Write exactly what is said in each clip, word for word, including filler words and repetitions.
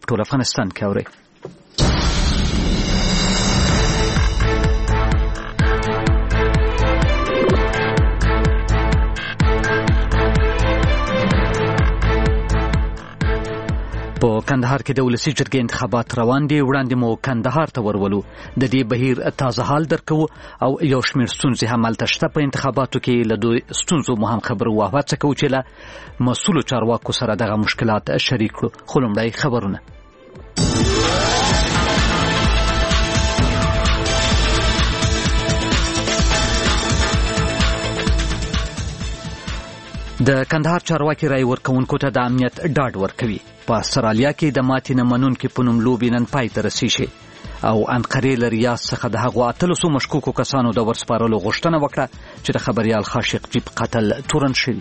په ټول افغانستان کې اوري. په کندهار کې د ولسي جرګې انتخابات روان دي. وړاندې مو کندهار ته ورولو. د دې بهیر تازه حال درکو او یو شمېر ستونزې هم هلته شته. په انتخاباتو کې له دوی ستونزو مو هم خبرو او هڅه کوو چې له مسؤلو چارواکو سره دغه مشکلات شریک کړو. خو لومړی خبرونه. د کندهار چارواکي رای ورکوونکو ته د امنیت ډاډ ورکوي. په استرالیا کې د ماتې نه منونکي په نوم لوبې نن پای ته رسیږي او انقرې له ریاض څخه د هغو اتلسو مشکوکو کسانو د ورسپارلو غوښتنه وکړه چې د خبریال خاشق جي په قتل تورن شوي.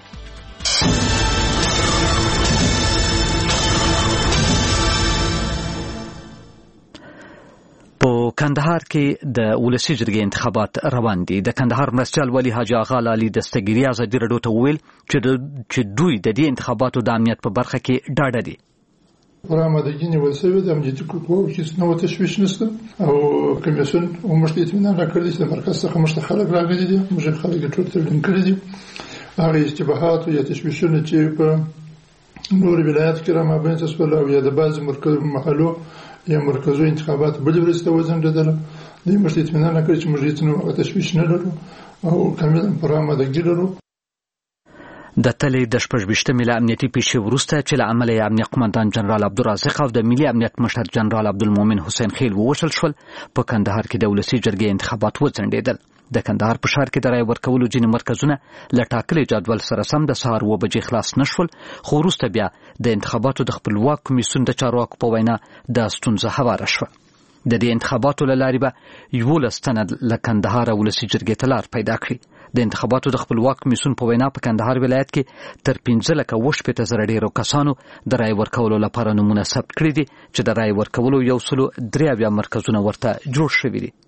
په کندهار کې د ولسي جرګې انتخابات روان دي. د کندهار مرستیال ولی حاجي آغا لالي دستګيري ازادي رادیو ته وویل چې دوی د دې انتخاباتو د امنیت په برخه کې ډاډه دي. پر آمادگی نیول شوی د امنیتي کوکو هیڅ نوع تشویش نشته او کمیسیون ومشت اطمینان راکړی چې د مرکز څخه مشت خلک راغلي دي. موږ خلک ټول ترلین کړی دي. هغه اشتباهات یا تشویشونه چې په نور ولایت کې را مابین تسول او یا د بعض مرکز محلو یا مرکزو انتخابات بل ورځ ته وزنګدل. د مشت اطمینان راکړی چې موږ هیڅ نوع تشویش نه لرو او کاملا پر آمادگی لرو. د تلې د شپږویشتمې له امنیتي پیښې وروسته چې له امله یې امنیه قمندان جنرال عبدالرازق او د ملي امنیت مشر جنرال عبدالمؤمن حسین خیل ووژل شول، په کندهار کې د ولسي جرګې انتخابات وځنډېدل. د کندهار په ښار کې د رای ورکولو ځینې مرکزونه له ټاکلي جدول سره سم د سهار اوه بجې خلاص نه شول، خو وروسته بیا د انتخاباتو د خپلواک کمیسیون د چارواکو په وینا دا ستونزه هواره شوه. د دې انتخاباتو له لارې به یولس تنه له کندهار ولسي جرګې ته لار پیدا کړي. د انتخاباتو د خپلواک کمیسیون په وینا په کندهار ولایت کې تر پنځه لکه اوه شپېته زره ډېرو کسانو د رای ورکولو لپاره نومونه ثبت کړي دي چې د رای ورکولو یو سلو درې اویا مرکزونه ورته جوړ شوي دي.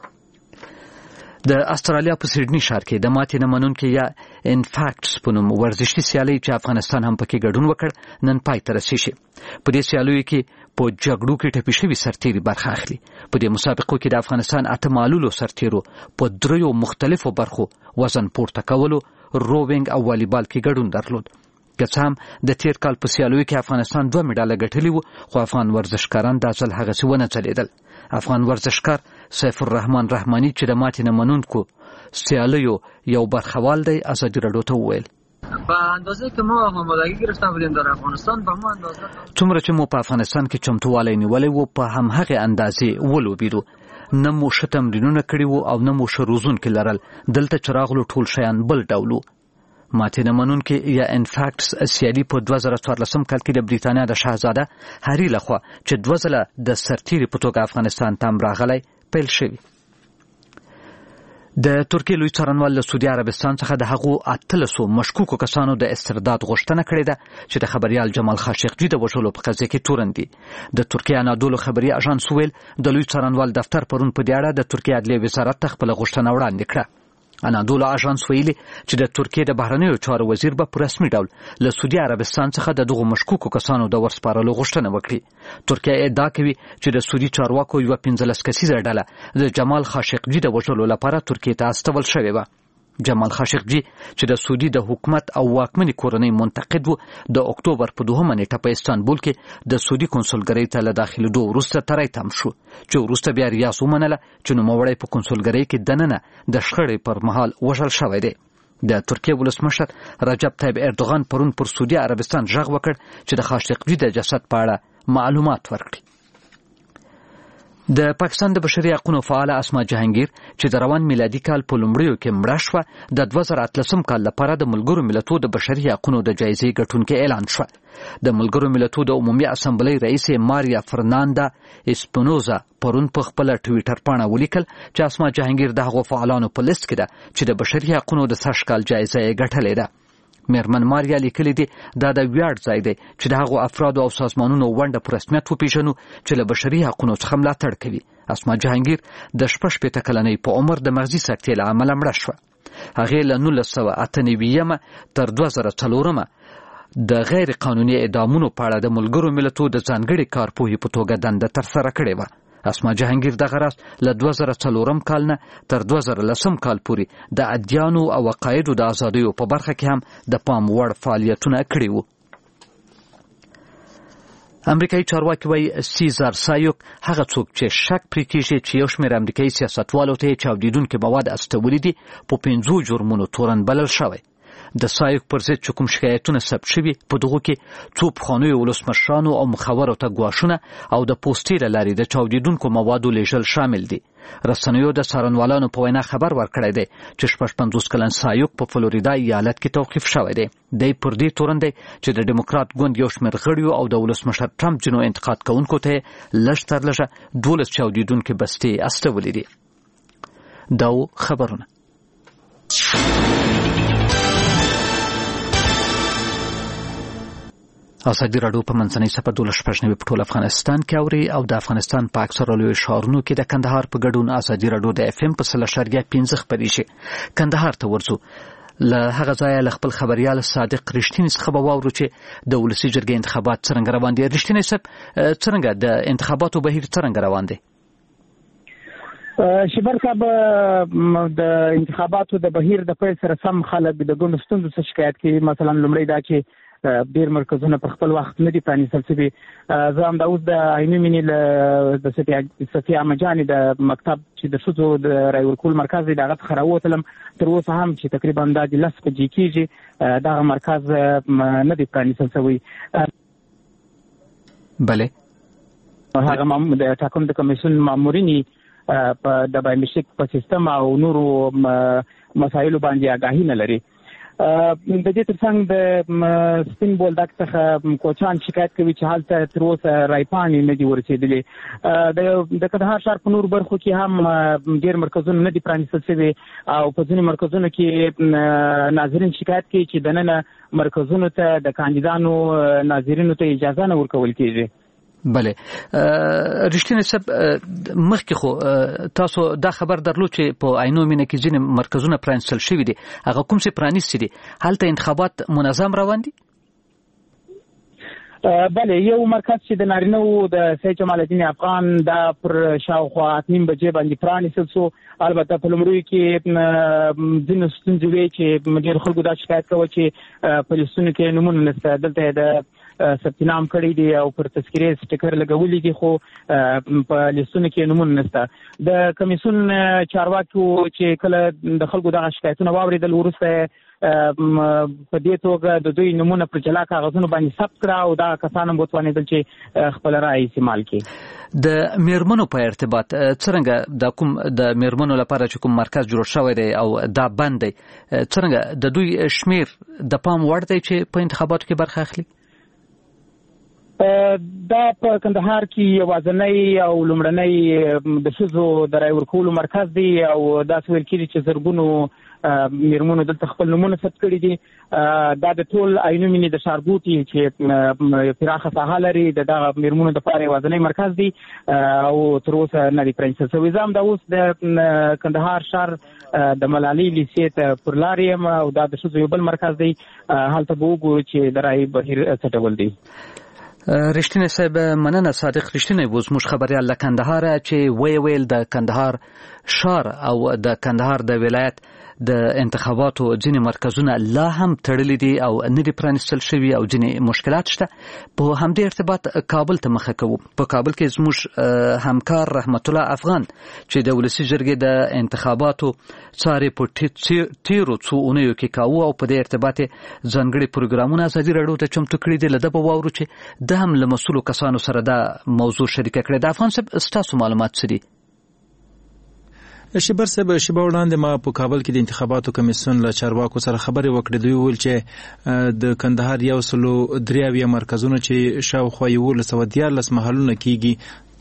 د استرالیا په سیډني ښار کې د ماتې نه منونکي یا انفاکټس په نوم ورزشي سیالۍ چې افغانستان هم پکې ګډون وکړ نن پای ته رسیږي. په دې سیالیو کې په جګړو کې ټپي شوي سرتیري برخه اخلي. په دې مسابقو کې د افغانستان اته معلولو سرتیرو په دریو مختلفو برخو وزن پورته کولو، رووینګ او والیبال کې ګډون درلود. که څه هم د تیر کال په سیالیو کې افغانستان دوه مډاله ګټلي وو، خو افغان ورزشکاران دا ځل هغسې ونه ځلېدل. افغان ورزشکار سیف الرحمن رحماني چې د ماتې نه منونکو سیالیو یو برخوال دی ازادي راډیو ته وویل: په اندازه که ما آمادگی گرفته بودیم در افغانستان به ما اندازه څومره چې مو په افغانستان کې چمتووالی نیولی و په همهغې اندازې ولوبېدو. نه مو ښه تمرینونه کړي وو او نه مو ښه روزونکي لرل. دلته چې راغلو ټول شیان بل ډول وو. ماتې نه منونکي یا انفاکټس سیالي په دوه زره څوارلسم کال کې د بریتانیا د شاهزاده هاري لخوا چې دوه ځله د سرتیري په توګه افغانستان ته هم راغلی پیل شوي. د ترکیې لوی څارنوال له سعودي عربستان څخه د هغو اتلسو مشکوکو کسانو د استرداد غوښتنه کړې ده چې د خبریال جمال خاشقجي د وژلو په قضیه کې تورن دي. د ترکیې انادولو خبري اژانس ویل د لوی څارنوال دفتر پرون په دې اړه د ترکیې عدلیې وزارت ته خپله غوښتنه وړاندې کړه. انادولو اژانس ویلي چې د ترکیې د بهرنیو چارو وزیر به په رسمي ډول له سعودي عربستان څخه د دغو مشکوکو کسانو د ورسپارلو غوښتنه وکړي. ترکیه ادعا کوي چې د سعودي چارواکو یوه پنځلس کسیزه ډله د جمال خاشقجي د وژلو لپاره ترکیې ته استول شوې وه. جمال خاشقجي چې د سعودي د حکومت او واکمنې کورنۍ منتقد و، د اکتوبر په دوهمه نیټه په استانبول کې د سعودي کنسولګرۍ ته له داخلېدو وروسته تری تم شو، چې وروسته بیا ریاض ومنله چې نوموړی په کنسولګرۍ کې دننه د شخړې پر مهال وژل شوی دی. د ترکیې ولسمشر رجب طیب اردوغان پرون پر سعودي عربستان غږ وکړ چې د خاشقجي د جسد په اړه معلومات ورکړي. د پاکستان د بشري حقونو فعاله اسما جهانگیر چې د روان میلادي کال په لومړیو کې مړه شوه، د دوه زره اتلسم کال لپاره د ملګرو ملتونو د بشري حقونو د جایزې ګټونکې اعلان شوه. د ملګرو ملتونو د عمومي اسامبلۍ رئیس ماریا فرناندا اسپینوزا پرون په خپله ټویټر پاڼه ولیکل چې اسما جهانگیر د هغو فعالانو په لیست کې ده چې د بشري حقونو د سږ کال جایزه یې ګټلې ده. میرمن ماریا لیکلی دی دا د ویاړ ځای دی چې د هغو افرادو او سازمانونو ونډه په رسمیت وپېژنو چې له بشري حقونو څخه ملاتړ کوي. اسما جهانگیر د شپږ شپېته کلنۍ په عمر د مغزي سکتې له امله مړه شوه. هغې له نولس سوه اته نوي یمه تر دوه زره څلورمه د غیر قانوني اعدامونو په اړه د ملګرو ملتونو د ځانګړي کارپوهې په توګه دنده ترسره کړې وه. اسما جهانگیر دغه راز له دوه زره څلورم کال نه تر دوه زره لسم کال پورې د ادیانو او عقایدو د ازادیو په برخه کې هم د پام وړ فعالیتونه کړي وو. امریکایي چارواکي وایي سیزار سایوک هغه څوک چې شک پرې کېږي چې یو شمېر امریکایي سیاستوالو ته یې چاودېدونکي مواد استولي دي په پنځو جرمونو تورن بلل شوی. د سایوک پر ضد چې کوم شکایتونه ثبت شوي په دغو کې څو پخوانیو ولسمشرانو او مخورو ته ګواښونه او د پوستې له لارې د چاودېدونکو موادو لیږل شامل دي. رسنیو د څارنوالانو په وینا خبر ورکړی دی چې شپږ پنځوس کلن سایوک په فلوریدا ایالت کې توقیف شوی دی. دی پر دې تورن دی چې د ډیموکرات ګوند یو شمېر غړیو او د ولسمشر ټرمپ ځینو انتقاد کوونکو ته لږ تر لږه دولس چاودېدونکي بستې استولي دي. دا خبرونه ازادي راډیو په منځنۍ صفحه دولس شپږ نوي په ټول افغانستان کې اوري او د افغانستان په اکثره لویو ښارونو کې د کندهار په ګډون ازادي راډیو د اف ام په سل اشاریه پنځه خپرېږي. کندهار ته ورځو. له هغه ځایه له خپل خبریال صادق رښتیني څخه به واورو چې د ولسي جرګې انتخابات څرنګه روان دي. رښتیني صاحب څرنګه د انتخاباتو بهیر څرنګه روان دی؟ شبر صاحب د انتخاباتو د بهیر د پیل سره سم خلک د ګوند ستونزو څخه شکایت کوي. مثلا لومړی دا چې ډیر مرکزونه په خپل وخت نه دي پرانیستل شوي. زه هم دا اوس د عیني مینې له د صفیه احمدجانې د مکتب چې د ښځو د رای ورکول مرکز دی د هغه څخه راووتلم. تر اوسه هم چې تقریبا دا د لس بجې کېږي دغه مرکز نه دی پرانیستل شوی. بله هغه د ټاکنو د کمیسیون مامورینې په د بایومټریک په سیستم او نورو مسایلو باندې آګاهي نه لري. د دې ترڅنګ د سپین بولدک څخه کوچان شکایت کوي چې هلته تر اوسه رایپانې نه دي ورسېدلې. د کندهار ښار په نورو برخو کې هم ډېر مرکزونه نه دي پرانیستل شوي او په ځینې مرکزونو کې ناظرین شکایت کوي چې دننه مرکزونو ته د کاندیدانو ناظرینو ته اجازه نه ورکول کېږي. بله رښتینی صاحب مخکې خو تاسو دا خبر درلود چې په عینو مینه کې ځینې مرکزونه پرانیستل شوي دي. هغه کوم چې پرانیستي دي هلته انتخابات منظم روان دي؟ بله یو مرکز چې د نارینه‌و د سید جمال الدین افغان دا پر شاوخوا اته نیم بجې باندې پرانیستل شو. البته په لومړیو کې ځینې ستونزې وې چې ډېر خلکو دا شکایت کوه چې په لیستونو کې نومونه نشته. دلته د ثبت نام کړی دی او پر تذکرې سټیکر لګولي دي خو په لیستونو کې نومونه نشته. د کمیسیون چارواکو چې کله د خلکو دغه شکایتونه واورېدل وروسته په دې توګه د دوی نمونه پر جلا کاغذونو باندې ثبت کړه او دا کسان هم وتوانېدل چې خپل رایه استعمال کړي. د میرمنو په ارتباط څرنګه د کوم د میرمنو لپاره چې کوم مرکز جوړ شوی دی او دا بند دی څرنګه د دوی شمیر د پام وړ دی چې په انتخاباتو کې برخه اخلي؟ دا په کندهار کې یوازینی او لومړنی د ښځو د رای ورکولو مرکز دی او داسې ویل کېږي چې زرګونو میرمنو دلته خپل نومونه ثبت کړي دي. دا د ټول عینو مینې د ښارګوټي چې پراخه ساحه لري د دغه میرمنو دپاره یوازینی مرکز دی او تر اوسه نه دی پرانیستل شوی. زه هم دا اوس د کندهار ښار د ملالۍ لیسې ته پر لار یم او دا د ښځو یو بل مرکز دی. هلته به وګورو چې د رای بهیر څه ډول دی. رښتینی صاحب مننه. صادق رښتینی و زموږ خبریال له کندهاره چې وی ویل د کندهار ښار او د کندهار د ولایت د انتخاباتو ځینې مرکزونه لا هم تړلي دي او نه دي پرانیستل شوي او ځینې مشکلات شته. په همدې ارتباط کابل ته مخه کوو. په کابل کې زموږ همکار رحمت الله افغان چې د ولسي جرګې د انتخاباتو څارې په تیرو څو اونیو کې کاوه او په دې ارتباط ځانګړي پروګرامونه ازادي راډیو ته چمتو کړي دي. له ده به واورو چې د هم له مسؤلو کسانو سره دا موضوع شریکه کړې. د افغان صاحب ستاسو معلومات څه دي؟ شبر صاحب شبه وړاندې ما په کابل کې د انتخاباتو کمیسیون له چارواکو سره خبرې وکړې. دوی وویل چې د کندهار یو سلو درې اویا مرکزونه چې شاوخوا یولس سوه دیارلس محلونه کېږي د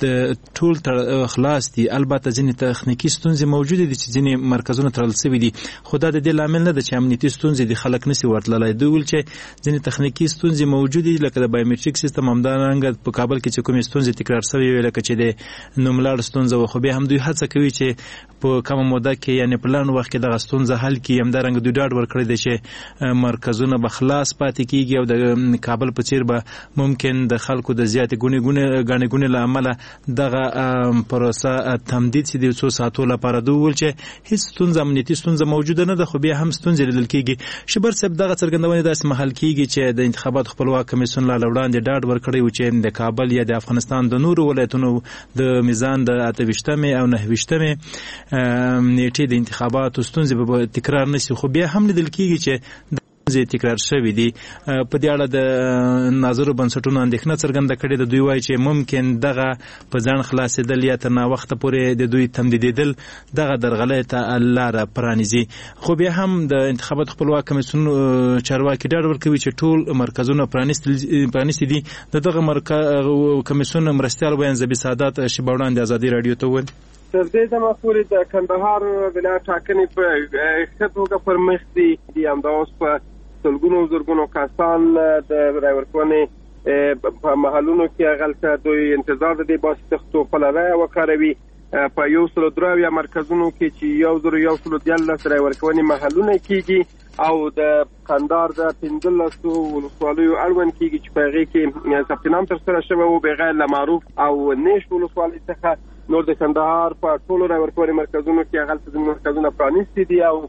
ټول خلاص دي. البته ځینې تخنیکی ستونزې موجود دي چې ځینې مرکزونه تړل شوي دي، خو دا د دې لامل نه ده چې امنیتي ستونزې دي خلک نشي ورتللی. دوی ویل چې ځینې تخنیکی ستونزې موجود دي لکه د بایومټریک سیستم، همدارنګه په کابل کې چې کومې ستونزې تکرار شوې وي لکه چې د نوملړ ستونزه وه، خو بیا هم دوی هڅه کوي چې په کمه موده کې یعنې په لنډ وخت کې دغه ستونزه حل کړي. همدارنګه دوی ډاډ ورکړی دی چې مرکزونه به خلاص پاتې کېږي او د کابل په څیر به ممکن د خلکو د زیاتې ګونې ګڼې ګونې له امله دغه پروسه تمدید شي د څو ساعتو لپاره. دوی وویل چې هېڅ ستونزه امنیتي ستونزه موجوده نه ده، خو بیا هم ستونزې لیدل کېږي. شبر صاحب دغه څرګندونې داسې محل کېږي چې د انتخاباتو خپلواک کمیسیون لا وړاندې ډاډ ورکړی و چې د کابل یا د افغانستان د نورو ولایتونو د میزان د اته ویشتمې او نهه ویشتمې نیټې د انتخاباتو ستونزې به تکرار نشي، خو بیا هم لیدل کېږي چې زه تکرار شوی دي. په دې اړه د ناظرو بنسټونو اندېښنه څرګنده کړې ده. دوی وایي چې ممکن دغه په ځان خلاصېدل یا تر ناوخته پورې د دوی تمدیدېدل دغه درغلۍ ته لاره پرانیزي. خو بیا هم د انتخاباتو خپلواک کمیسیون چارواکي ډاډ ورکوي چې ټول مرکزونه پرانیستي دي. د دغه کمیسیون مرستیال بیان زبي سعادت شیبه وړاندې ازادي راډیو ته وویل تر دې دمه پورې د کندهار ولایت ټاکنې په ښه توګه پر مخ دي. همدا اوس په سلګونو زرګونو کسان د رای ورکونې په محلونو کې هغلته دوی انتظار د دې باسي ترڅو خپله رایه وکاروي. په یو سلو درې اویا مرکزونو کې چې یو زرو یو سلو دیارلس رای ورکونې محلونه کېږي او د کندهار د پنځلسو ولسوالیو اړوند کېږي چې په هغې کې ثبت نام ترسره شوی و بغیر له معروف او نیش ولسوالۍ څخه. نور د کندهار په ټولو رای ورکونې مرکزونو کې هغلته زموږ مرکزونه پرانیستي دي او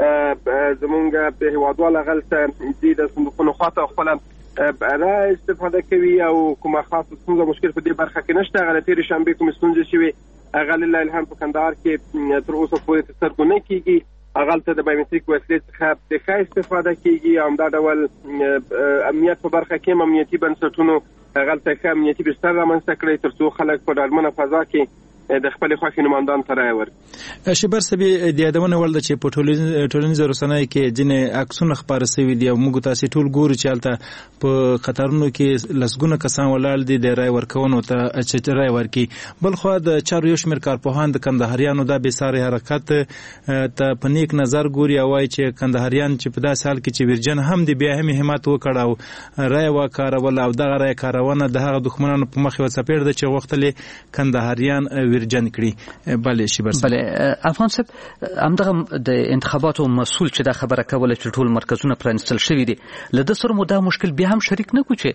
زمونږ هېوادوال هغلته دي د صندوقونو خواته خپله رایه استفاده کوي او کومه خاصه ستونزه مشکل په دې برخه کې نشته. هغه د تېرې شنبې کومې ستونزې شوې هغه لله الحمد په کندهار کې تر اوسه پورې تر سترګو نه کېږي. هغلته د بایومټریک وسیلې څخه د ښه استفاده کېږي او همدا ډول امنیت په برخه کې هم امنیتي بنسټونو هغلته ښه امنیتي بستر رامنځته کړی تر څو خلک په ډاډمنه فضا کې د خپل خوښې نمایندان ته رایه ورکړي. شبر صاحب د یادونه وړ ده چې په ټولنیزو رسنیو کې ځینې عکسونه خپاره شوي دي او موږ تاسې ټول ګورو چې هلته په قطارونو کې لسګونه کسان ولاړ دي د رایه ورکونو ته چې رایه ورکړي. بلخوا د چارو یو شمېر کارپوهان د کندهاریانو دا بېساري حرکت ته په نیک نظر ګوري او وایي چې کندهاریان چې په داسې حال کې چې ویرجن هم دي بیا هم یې همت وکړ او رایه وکارول او دغه رایه کارونه د هغه دښمنانو په مخ یوه څپېړه ده چې غوښتل یې کندهاریان ویرجن کړي. بله شیبر بله افغان صاحب همدغه د انتخاباتو مسؤل چې دا خبره کوله چې ټول مرکزونه پرانیستل شوي دي له ده سره مو دا مشکل بیا هم شریک نه کړو چې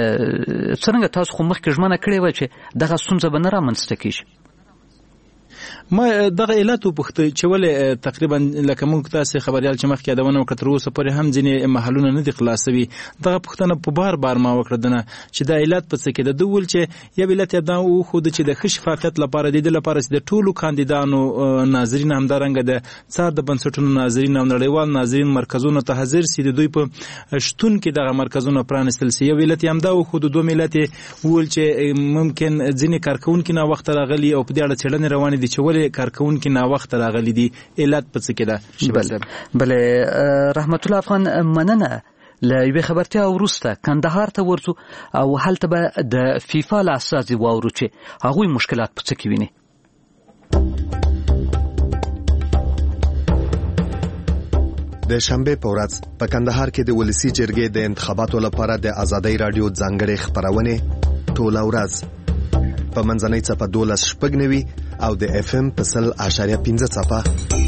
څرنګه تاسو خو مخکې ژمنه کړې وه چې دغه ستونزه به نه رامنځته کېږي. ما دغه علت وپوښته چې ولې تقریبا لکه موږ تاسې خبریال چې مخکې یادونه وکړه تر اوسه پورې هم ځینې محلونه نه دي خلاصوي. دغه پوښتنه په بار بار ما وکړه دنه چې دا علت په څه کې ده. ده وویل چې یو علت یې دا وښوده چې د ښه شفافیت لپاره د دې لپاره چې د ټولو کاندیدانو ناظرین همدارنګه د څار د بنسټونو ناظرین او نړیوال ناظرین مرکزونو ته حاضر سي د دوی په شتون کې دغه مرکزونه پرانیستل سي. یو علت یې همدا وښوده. دوم علت یې وویل چې ممکن ځینې کارکوونکي ناوخته راغلي او په دې اړه څېړنې روانې دي چې ولې کارکوونکي ناوخته راغلي دي. علت په څه کې ده؟ بله بله رحمت الله افغان مننه. له یوې خبرتیا وروسته کندهار ته ورځو او هلته به د فیفا له استازي واورو چې هغوی مشکلات په څه کې ویني. د شنبې په ورځ په کندهار کې د ولسی جرګې د انتخاباتو لپاره د ازادۍ راډیو ځانګړې خپرونې ټوله ورځ په منځنۍ څپه دولس شپږ نوي او د اف ام په سل اعشاریه پنځه څپه.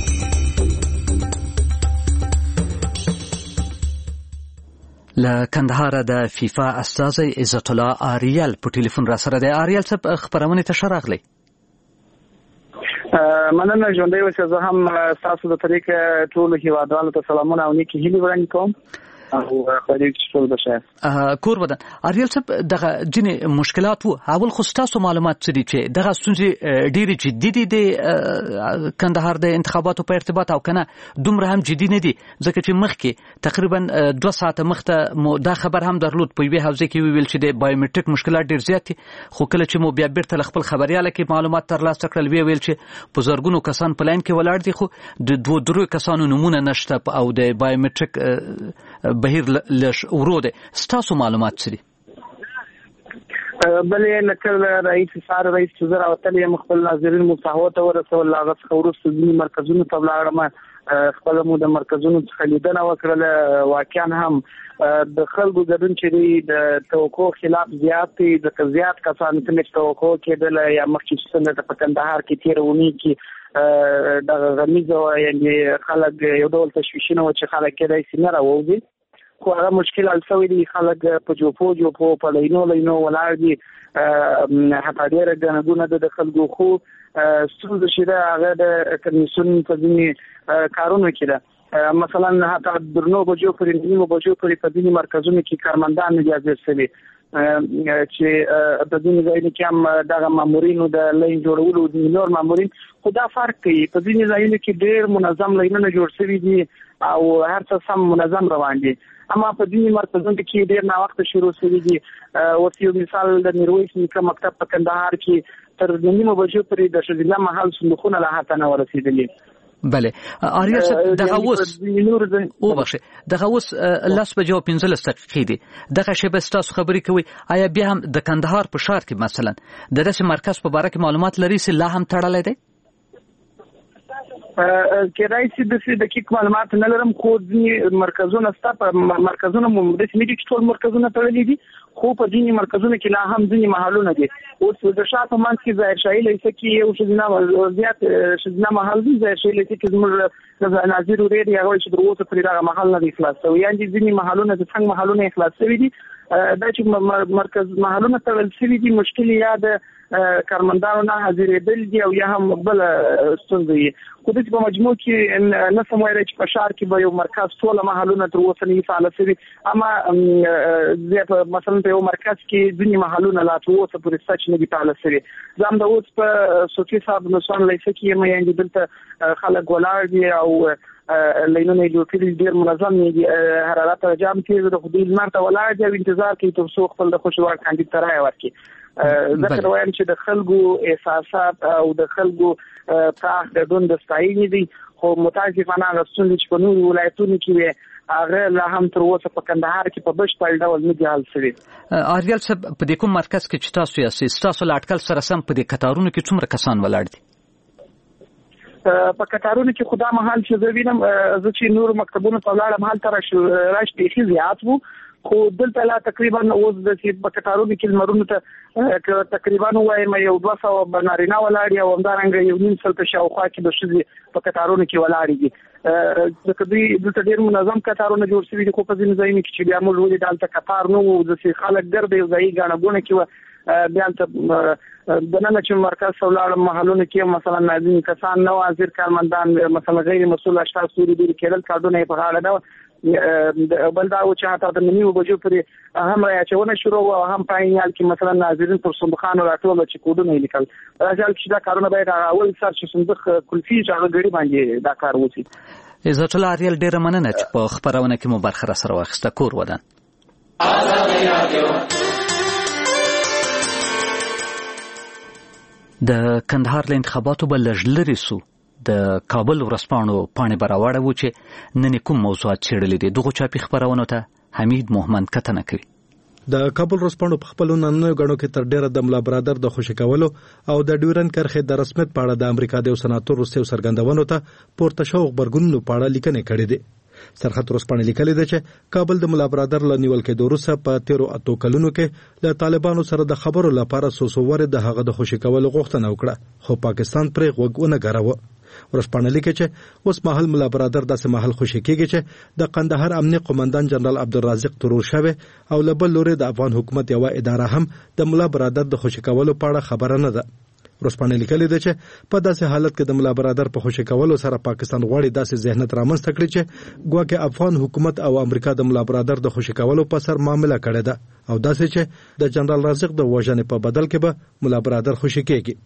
له کندهار د فیفا استازی عزت الله آریل په ټلیفون را سره دی. آریل صاحب خپرونې ته ښه راغلی. مننه ژوندی اوسئ. زه هم ستاسو د طریق ټولو هیوادوالو ته سلامونه او نیکې هیلې وړاندې کوم او خدای دې ټول بخیر. کور بدن آریل صاحب دغه ځینې مشکلات وو. اول خو ستاسو معلومات څه دي چې دغه ستونزې ډېرې جدي دي د کندهار د انتخاباتو په ارتباط او کنه دومره هم جدي نه دي؟ ځکه چې مخکې تقریبا دوه ساعته مخته مو دا خبر هم درلود په یوې حوزې کې ویل چې د بایومټریک مشکلات ډېر زیات دي، خو کله چې مو بیا بیرته له خپل خبریاله کې معلومات ترلاسه کړل ویې ویل چې په زرګونو کسان په لاین کې ولاړ دي خو د دوه درو کسانو نمونه نشته او د بایومټریک بهیر لږ ورو دی. ستاسو معلومات څه دي؟ بلې لکه رئیس سار رئیس وزرا وتلی مخبل ناظرین مصاحبت ورسول هغه څخه ورسته ځینې مرکزونو ته ولاړم خپل مو د مرکزونو څخه لیدنه وکړه واقعا هم د خلکو ګډون چې د توقع خلاف زیات دي د زیات کسان چې توقع کېدل یا مخکې څنګه په کندهار کې تیرونی کې د غمیزه یعنی خلک یو ډول تشویشونه و چې خلک کېدای شي نه راوځي خو هغه مشکل السوي دي خلک په جوپو جوپو په لینو لینو ولاړ دي حتی ډېر ګڼګونه د خلکو خو ستونزه شي دا هغه د کمیسیون په ځینې کارونو کې ده مثلا حتی درنو بجو پرې نیمو بجو پرې په ځینې مرکزونو کې کارمندان اجازه سوي چې په ځینې ځایونو کې هم دغه مامورینو د لین جوړولو د نور مامورین خو دا فرق کوي په ځینې ځایونو کې ډېر منظم لینونه جوړ شوي دي او هر څه سم منظم روان دي اما په ځینې مرکزونو کې ډېر ناوخته شروع شوي دي اوس یو مثال د میرویس نیکه مکتب په کندهار کې تر نیمو بجو پورې د ښځینه محل صندوقونه لا حتی نه ورسېدلي بله آریا صاحب دغه اوس وبخښئ دغه اوس لاس بجو پنځلس دقیقې دي دغه شیبه ستاسو خبرې کوي آیا بیا هم د کندهار په ښار کې مثلا د داسې مرکز په باره کې معلومات لري چې لا هم تړلی دی کېدای شي د دقیق معلومات نه لرم خو ځینې مرکزونه شته په مرکزونه مو داسې نه دي چې ټول مرکزونه تړلي دي خو په ځینې مرکزونو کې لا هم ځینې محلونه دي اوس د شاه په منځ کې ظاهرشاهي لیسه کې یو ښځینه زیات ښځینه محل دي ظاهرشاهي لیسه کې زموږ د ناظر ورېر هغه وایي چې تر اوسه پورې دغه محل نه دی خلاص شوی یعنې ځینې محلونه د څنګه محلونه خلاص شوي دي دا چې مرکز محلونه تړل شوي دي مشکل یا د کارمندانو نه حاضرېدل دي او یا هم بل ستونزه وي خو داسې په مجموع کې نه سم ویلی چې په ښار کې به یو مرکز ټوله محلونه تر اوسه نه فعاله شوي اما مثلا په یو مرکز کې ځینې محلونه لا تر اوسه پورې شته چې نه دي فعاله شوي زه هم د اوس په صوفي صاحب نسوان لیسه کې یم یعنې دلته خلک ولاړ دي او لینونه یې جوړ کړي ډېر منظم دي حرارت جام کې د خدای لمر ته ولاړ دي او انتظار کوي تر څو خپل د خوشي وړ کاندید ته رایه ورکړي ځکه وایم چې د خلکو احساسات او د خلکو پراخ ګډون د ستاینې دي خو متاسفانه هغه ستونزې چې په نورو ولایتونو کې وي هغه لا هم تر اوسه په کندهار کې په بشپړ ډول نه دي حل شوي آریال صاحب په دې کوم مرکز کې چې تاسو یاستئ ستاسو له اټکل سره سم په دې کتارونو کې څومره کسان ولاړ دي په کتارونو کې خدا مهال چې زه وینم زه چې نور مکتبونو ته ولاړم هلته رش بیخي زیات وو خو دلته لا تقریبا اوس د په کتارونو کې لمرونو ته تقریبا وایم یو دوه سوه نارینه ولاړ دي او همدارنګه یو نیم سل په شاوخوا کې د ښځې په کتارونو کې ولاړې دي ځکه دوی دلته ډېر منظم کتارونه جوړ شوي دي خو په ځینې ځایونو کې چې بیا موږ ولید هلته کتار نه وو داسې خلک ګرده یو ځایي ګڼه ګوڼه کې وه بیا هلته دننه چې مرکز ته ولاړم محلونو کې مثلا ناظرین کسان نه حاضر کارمندان مثلا غیر مسؤل اشخاص سوري دي کېدل کارډونه یې په غاړه نه بل دا و چې حتی د نیمو بجو پورې هم راچونه شروع او هم په عین حال کې مثلا ناظرین پر صندوقانو راټول چې کوډونه یې لیکل راځي چې دا کارونه باید اول سر چې صندوق کلفي چې هغه غړي باندې دا کار وشي عزت الله اریل ډېره مننه چې په خبرونه کې مو برخه را سره واخیسته کور ودان د کندهار له انتخاباتو به لږ لرې سو د کابل ورځپاڼو پاڼې براوړه و چې نن کوم موضوعات څېړلي دي دغه چاپي خبرونو ته حمید محمد کتنه کوي د کابل ورځپاڼو په خپل نننیو غړو کې تر ډیره د ملا برادر د خوشی کولو او د ډیورن کرخه د رسمیت په اړه د امریکا د سناتور روسیو سرګندونو ته پورته شو خبرګونونو په اړه لیکنې کړې دي سرحد ورځپاڼه لیکلې ده چې کابل د ملا برادر له نیول کېدو وروسته په تیرو اتو کلونو کې له طالبانو سره د خبرو لپاره سوسوور د هغه د خوشی کولو غوښتنه وکړه خو پاکستان پرې غوږونه غراوه ورځپاڼه لیکي چې اوس مهال ملا برادر داسې مهال خوشی کېږي چې د قندهار امنیه قومندان جنرال عبدالرازق ترور شوی او له بل لوري د افغان حکومت یو اداره هم د ملا برادر د خوشی کولو په اړه خبره نه ده ورځپاڼه لیکلې ده چې په داسې حالت کې د ملا برادر په خوشی کولو سره پاکستان غواړي داسې ذهنیت رامنځته کړي چې ګواکې افغان حکومت او امریکا د ملا برادر د خوشی کولو په سر معامله کړې ده او داسې چې د جنرال رازق د وژنې په بدل کې به ملا برادر خوشی کېږي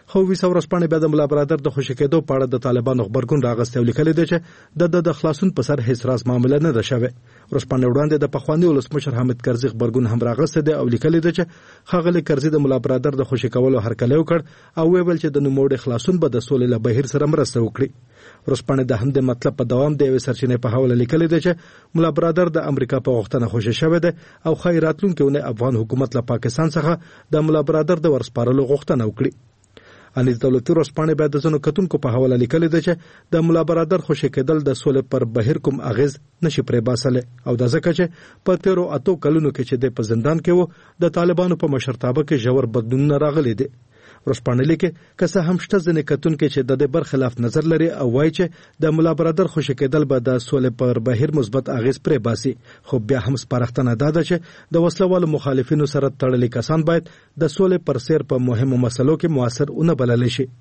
خو ویسا ورځپاڼې بیا د ملا برادر د خوشی کېدو په اړه د طالبانو خبرګون راغستی او لیکلي دی چې د د خلاصون په سر هیڅ راز معامله نه ده شوې. ورځپاڼې وړاندې د پخواني ولسمشر حامد کرزي خبرګون هم راغستی دی او لیکلي دی چې ښاغلي کرزي د ملا برادر د خوشی کولو هرکلی وکړ او ویل چې د نوموړي خلاصون به د سولې له بهیر سره مرسته وکړي. ورځپاڼې د همدې مطلب په دوام د یوې سرچینې په حواله لیکلي دی چې ملا برادر د امریکا په غوښتنه خوشی شوی دی او ښایي راتلونکې اونۍ افغان حکومت له پاکستان څخه د ملا برادر د ورسپارلو غوښتنه وکړي. انیس دولتي ورځپاڼې بیا د ځینو کتونکو په حواله لیکلي دی چې د ملا برادر خوشی کېدل د سولې پر بهیر کوم اغیز نشي پرې باسلی او دا ځکه چې په تیرو اتو کلونو کې چې دی په زندان کې و د طالبانو په مشرتابه کې ژور بدلونونه راغلي دي. ورځپاڼې لیکي که څه هم شته ځینې کتونکي چې د دې برخلاف نظر لري او وایي چې د ملا برادر خوشی کېدل به د سولې پر بهیر مثبت اغیز پرې باسي، خو بیا هم سپارښتنه دا ده چې د وسلوالو مخالفینو سره تړلي کسان باید د سولې پر سیر په مهمو مسلو کې موثر ونه بللی شي.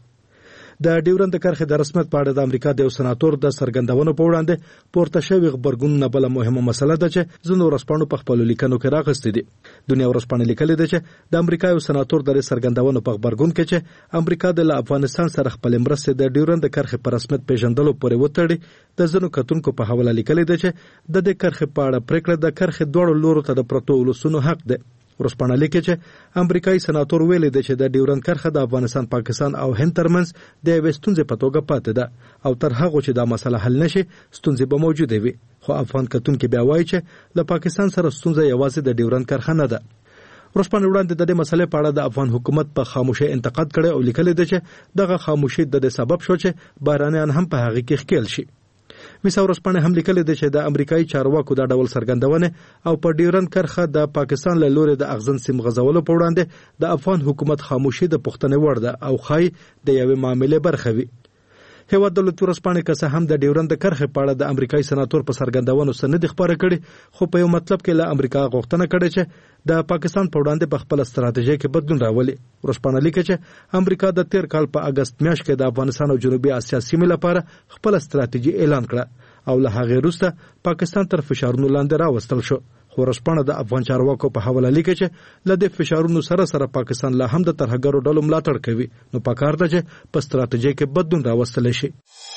د ډیورند کرښې د رسمیت په اړه د امریکا د یو سناتور د څرګندونو په وړاندې پورته شوی خبرګون بله مهمه مسله ده چې ځینو ورځپاڼو په خپلو لیکنو کې راغستې دي. دنیا ورځپاڼې لیکلي ده چې د امریکا یو سناتور د څرګندونو په خبرګون کې چې امریکا د افغانستان سره خپل مرستې د ډیورند کرښې په رسمیت پیژندلو پورې وتړي. د ځینو کتونکو په حواله لیکلي ده چې د دې کرښې په اړه پریکړه د کرښې دواړو لورو ته د پرتو ولسونو حق ده. ورځپاڼه لیکي چې امریکایي سناتور ویلي دی چې د ډیورند کرښه د افغانستان، پاکستان او هند ترمنځ د یوې ستونزې په توګه پاتې ده او تر هغو چې دا مسله حل نشي ستونزې به موجودې وي. خو افغان کتونکي بیا وایي چې له پاکستان سره ستونزه یوازې د ډیورند کرښه نه ده. ورځپاڼې وړاندې د دې مسلې په اړه د افغان حکومت په خاموشۍ انتقاد کړی او لیکلی دی چې دغه خاموشي د دې سبب شو چې بهرانیان هم په هغې کې ښکېل شي. ویسا ورځپاڼې هم لیکلي دی چې د امریکایي چارواکو دا ډول څرګندونې او په ډیورند کرښه د پاکستان له لوري د اغزن سیم غځولو په وړاندې د افغان حکومت خاموشي د پوښتنې وړ ده او ښایي د یوې معاملې برخه وي. هیواد دولتي ورځپاڼې که څه هم د ډیورند کرښې په اړه د امریکایي سناتور په څرګندونو څه نه دي خپاره کړي، خو په یو مطلب کې له امریکا غوښتنه کړې چې د پاکستان په وړاندې په خپله ستراتیژۍ کې بدلون راولي. ورځپاڼه لیکي چې امریکا د تیر کال په اګست میاشت کې د افغانستان او جنوبي اسیا سیمې لپاره خپله ستراتیژي اعلان کړه او له هغې وروسته پاکستان تر فشارونو لاندې راوستل شو. خو ورځپاڼه د افغان چارواکو په حواله لیکي چې له دې فشارونو سره سره پاکستان لا هم د ترهګرو ډلو ملاتړ کوي، نو پکار ده چې په ستراتیژۍ کې بدلون راوستلی شي.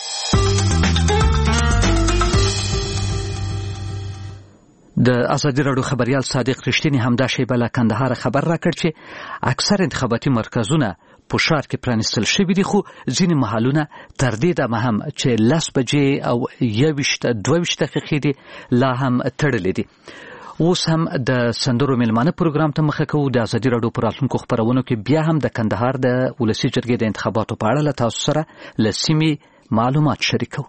د ازادي راډیو خبریال صادق رښتینی همدا شیبه له کندهار خبر راکړ چې اکثر انتخاباتي مرکزونه په ښار کې پرانیستل شوي دي، خو ځینې محلونه تر دې دمه هم چې لس بجې او یوویشت دوه ویشت دقیقې دي لا هم تړلې دي. اوس هم د سندرو میلمانه پروګرام ته مخه کوو. د ازادي راډیو په راتلونکو خپرونو کې بیا هم د کندهار د ولسي جرګې د انتخاباتو په اړه له تاسو سره له سیمې معلومات شریکوو.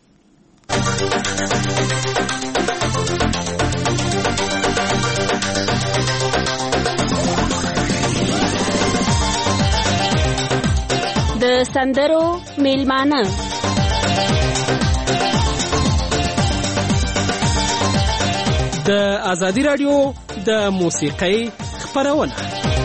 د سندرو میلمانه د ازادي راډیو د موسیقۍ خپرونه.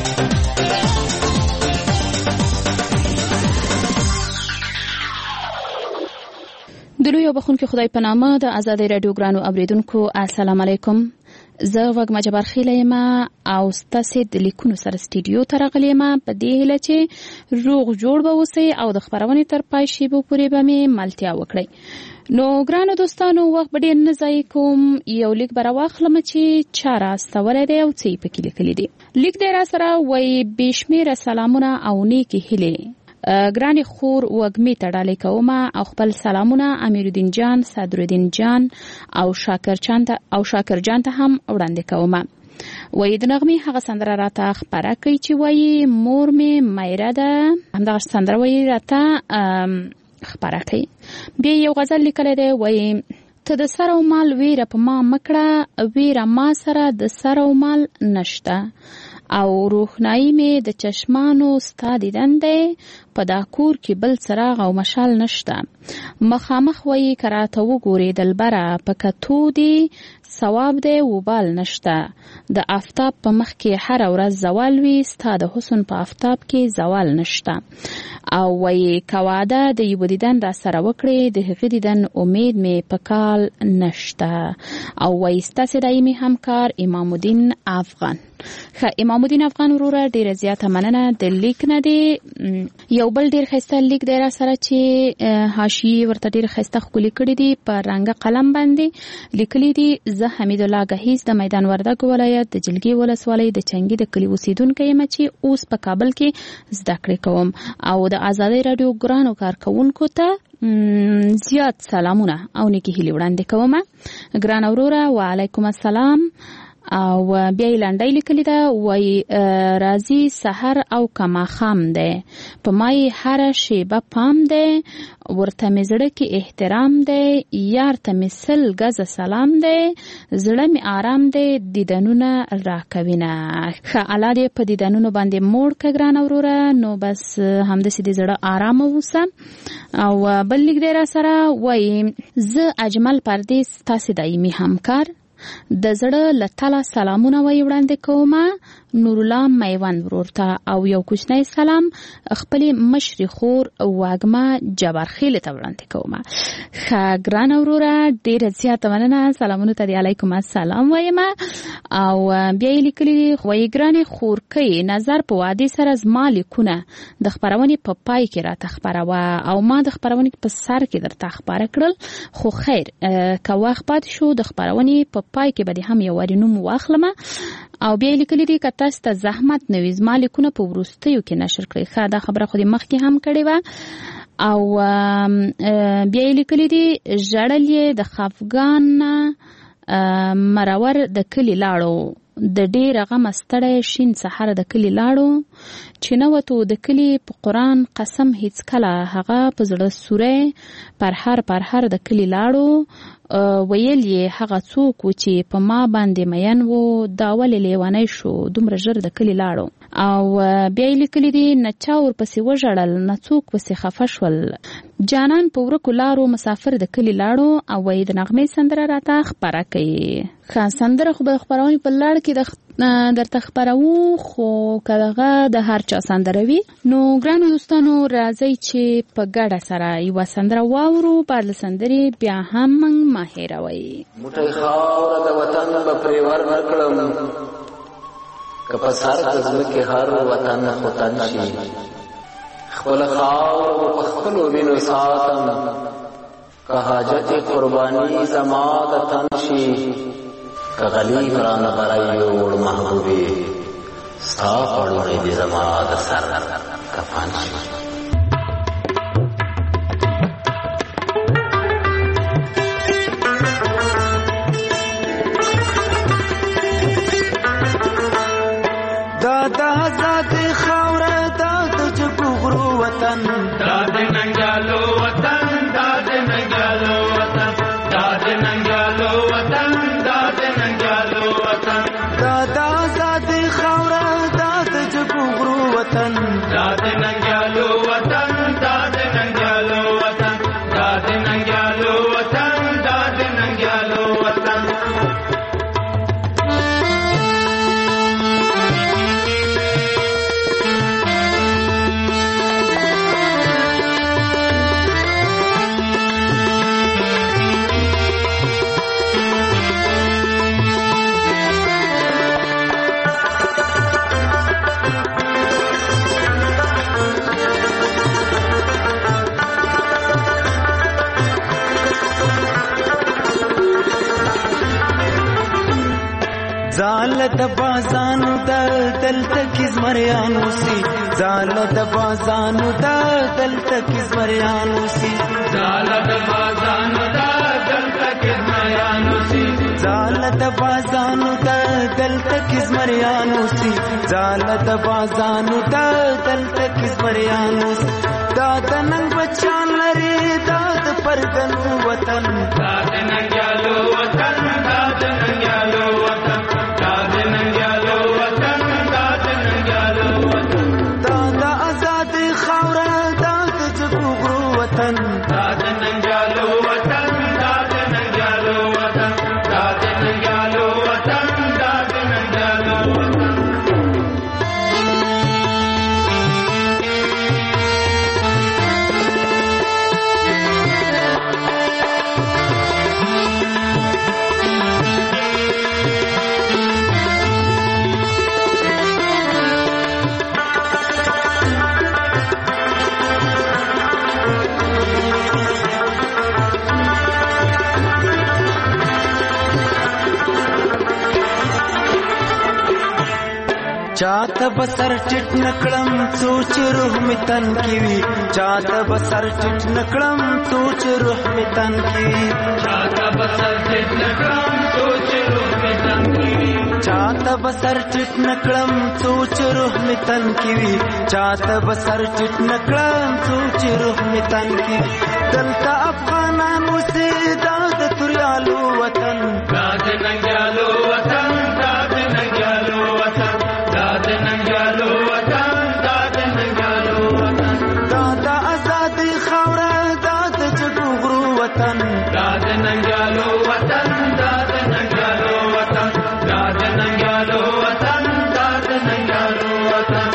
د لوی او بخونکي خدای په نامه د ازادي راډیو ګرانو اوریدونکو السلام علیکم. زه وګما جبار خیله یم او ستاسو د لیکونو سره سټوډیو ته راغلی یم په دې هیله چې روغ جوړ به اوسئ او د خبرونې تر پای شیبو پورې به مې ملتیا وکړئ. نو ګرانو دوستانو وخت به ډېر نه ضایع کوم، یو لیک به راواخلم چې چا راستولی دی او څه یې پکې لیکلي دي. لیک دی را سره وایي بې شمېره سلامونه او نیکې هیلې ګرانی خور وګمی تړالی کوم او خپل سلامونه امیرالدین جان، صدرالدین جان او شاکر جان ته او شاکر جان ته هم وړاندې کوم. وایي د نغمې هغه سندره راته خپره کوي چې وایي مور مې میره ده، همدغه سندره وایي راته خپره کوي. بیا یو غزل لیکلی دی، وایي ته د سر او مال ویره په ما مکړه، ویره ما سره د سر او مال نشته او روښنایي مې د چشمانو ستا دیدن دی، په دا کور کې بل څراغ او مشال نشته. مخامخ وایي که راته وګورې دلبره، په کتو دې ثواب دی وبال نشته. د آفتاب په مخ کې هر ورځ زوال وي، ستا د حسن په آفتاب کې زوال نشته. او وایي که واده د یوه دیدن را سره وکړې، د هغې دیدن امید مې په کال نشته. او وایي ستاسې دایمي همکار امام الدین افغان. ښه امام الدین افغان وروره ډیره زیاته مننه د لیک نه دی. یو بل ډیر ښایسته لیک دی را سره چې حاشیې ورته ډیر ښایسته ښکلي کړي دي په رنګه قلم باندې لیکلي دي. زه حمید الله گهیز د میدان وردګ ولایت د جلګي ولسوالۍ د چنګي د کلي اوسیدونکی یم چې اوس په کابل کې زده کړې کوم. او د ازادۍ راډیو ګرانو کارکوونکو ته زیات سلامونه او نیکې هیلې وړاندې کوم. ګرانه وروره وعلیکم السلام. او بیا یې لنډۍ لیکلې ده، وایي راځي سحر او که ماښام دی، په ما یې هره شیبه پام دی، ورته مې زړه کې احترام دی، یار ته مې سل ګزه سلام دی، زړه مې آرام دی، دیدنونه راکوینه. ښه الله دې په دیدنونو باندې موړ که ګرانه وروره، نو بس همداسې دې زړه آرامه اوسه. او بل لیک دی را سره، وایي زه اجمل پردیس ستاسې دایمي همکار د زړه له تله سلامونه وایي وړاندې کومه. نورالله میوند ورور ته او یو کوچنی سلام خپلې مشرې خور واګمه جبارخیلې ته وړاندې کومه. ښه ګرانه وروره ډېره زیاته مننه، سلامونو ته دې علیکم السلام وایم. او بیا یې لیکلي دي، وایي ګرانې خورکۍ نظر په وعدې سره زما لیکونه د خپرونې په پای کې راته خپروه او ما د خپرونې په سر کې درته خپاره کړل، خو خیر که وخت پاتې شو د خپرونې په پای کې به دې هم یو وارې نوم واخلمه. او بیا یې لیکلي دي که تاسو ته زحمت نه وي زما لیکونه په وروستیو کې نشر کړئ. ښه دا خبره خو دې مخکې هم کړې وه. او بیا یې لیکلي دي ژړل یې د خفګان مرور د کلي لاړو، د ډېره غمه ستړی شین سحر د کلي لاړو، چې نه وتو د کلي په قرآن قسم هیڅکله هغه په زړه سوری پرهر پرهر د کلي لاړو. ویل یې هغه څوک و چې په ما باندې مین و، دا ولې لیونی شو دومره ژر د کلي لاړو. او بیا یې لیکلي دي نه چا ورپسې وژړل نه څوک پسې خفه شول، جانان په ورکو لارو مسافر د کلي لاړو. او وایي د نغمې سندره راته خپره کوي. ښه سندره خو به د خپرونې په لړ کې د درته خپروو، خو که دغه د هر چا سندره وي نو ګرانو دوستانو راځئ چې په ګډه سره یوه سندره واورو. بعد له سندرې بیا هم موږ مه هېروئ. موټی خاوره د وطن به پرې ور نه کړم، که په سر د ځمکې هر وطن خوتن شي، خپله خاوره به په خپلو وینو ساتم، که حاجت قرباني زما د تن شي، که غلیب رانه غلی وړ محبوبې ستا پړونی دې زما د سر کفن شي. دا د آزاد خاوره دا د جګو غرو وطن، دا د ننګیالو وطن، دا د ننګیالو وطن، دا د ننګیالو وطن، دا د ننګیالو وطن، دا د آزاد خاوره دا د جګو غرو وطن، دا د ننګیالو وطن، دا د ننګیالو وطن، دا د ننګیالو وطن، دا د ننګیالو وطن. زال د بازانو د دلته کې زمریانو سي، زال د بازانو د دلته کې زمریانو سي، زال د بازانو د دلته کې زمریانو سي، زال د بازانو د دلته کې زمریانو سي، زال د بازانو د دلته کې زمریانو سي. دا د ننګ بچان لري دا د پرګنو وطن، دا د ننګیالو وطن، دا د ننګیالو وطن، دا د ننګیالو وطن، دا د ننګیالو وطن، دا د آزاد خاوره دا د جګو غرو وطن، دا د ننګیالو وطن، دا د ننګیالو وطن، دا د ننګیالو چاته بسر ټټ نکړم سوچ روح می تن کی وی چاته بسر ټټ نکړم سوچ روح می تن کی وی چاته بسر ټټ نکړم سوچ روح می تن کی وی چاته بسر ټټ نکړم سوچ روح می تن کی وی چاته بسر ټټ نکړم سوچ روح می تن کی دلته افغانانو سي داد تریالو وطن داد ننګالو وطن داد ننګالو وطن داد ننګالو وطن داد ننګالو وطن داد آزادۍ خاوره داد جګړو وطن داد ننګالو وطن داد ننګالو وطن داد ننګالو وطن داد ننګالو وطن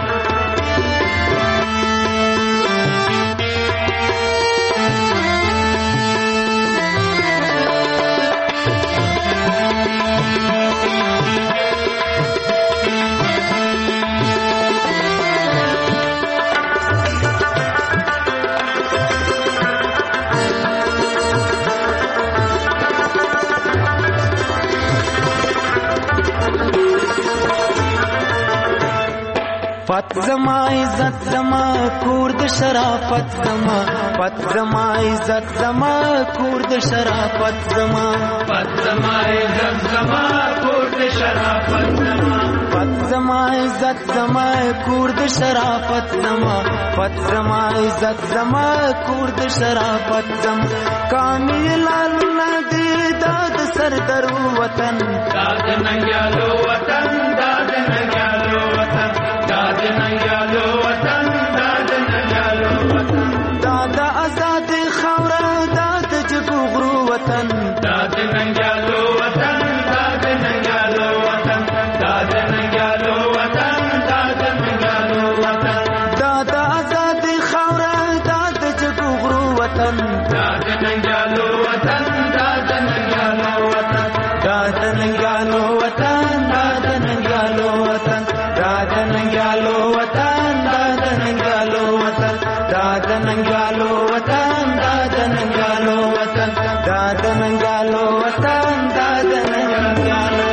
پت زما عزت زما کور د شرافت زما پت زما عزت زما کور د شرافت زما پت زما عزت زما کور د شرافت زما پت زما عزت زما کور د شرافت زما پت زما عزت زما کور د شرافت زما کامل ندی داد سر درو وطن داد ننګالو وطن داد ننګالو وطن داد ننګالو وطن داد ننګالو وطن داد آزاد خاوره داد جګړو وطن داد ننګالو وطن داد ننګالو وطن داد ننګالو وطن داد ننګالو وطن داد آزاد خاوره داد جګړو وطن داد ننګالو وطن داد ننګالو وطن داد ننګالو وطن داد ننګالو وطن داد ننګالو وطن داد ننګالو وطن داد ننګالو وطن داد ننګالو وطن داد ننګالو وطن داد ننګالو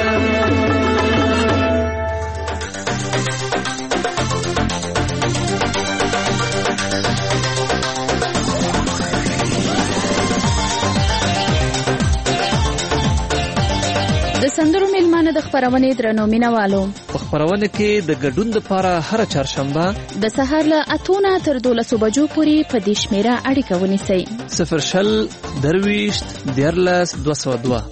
د سندرو میلمانه د خبرونې درنو مینوالو په خبرونه کې د ګډون لپاره هر چهارشنبه د سهار له اتونه تر دولسو بجو پورې په دې شمیره اړیکه ونیسئ صفر شل درویشت دیارلس دوه سوه دوه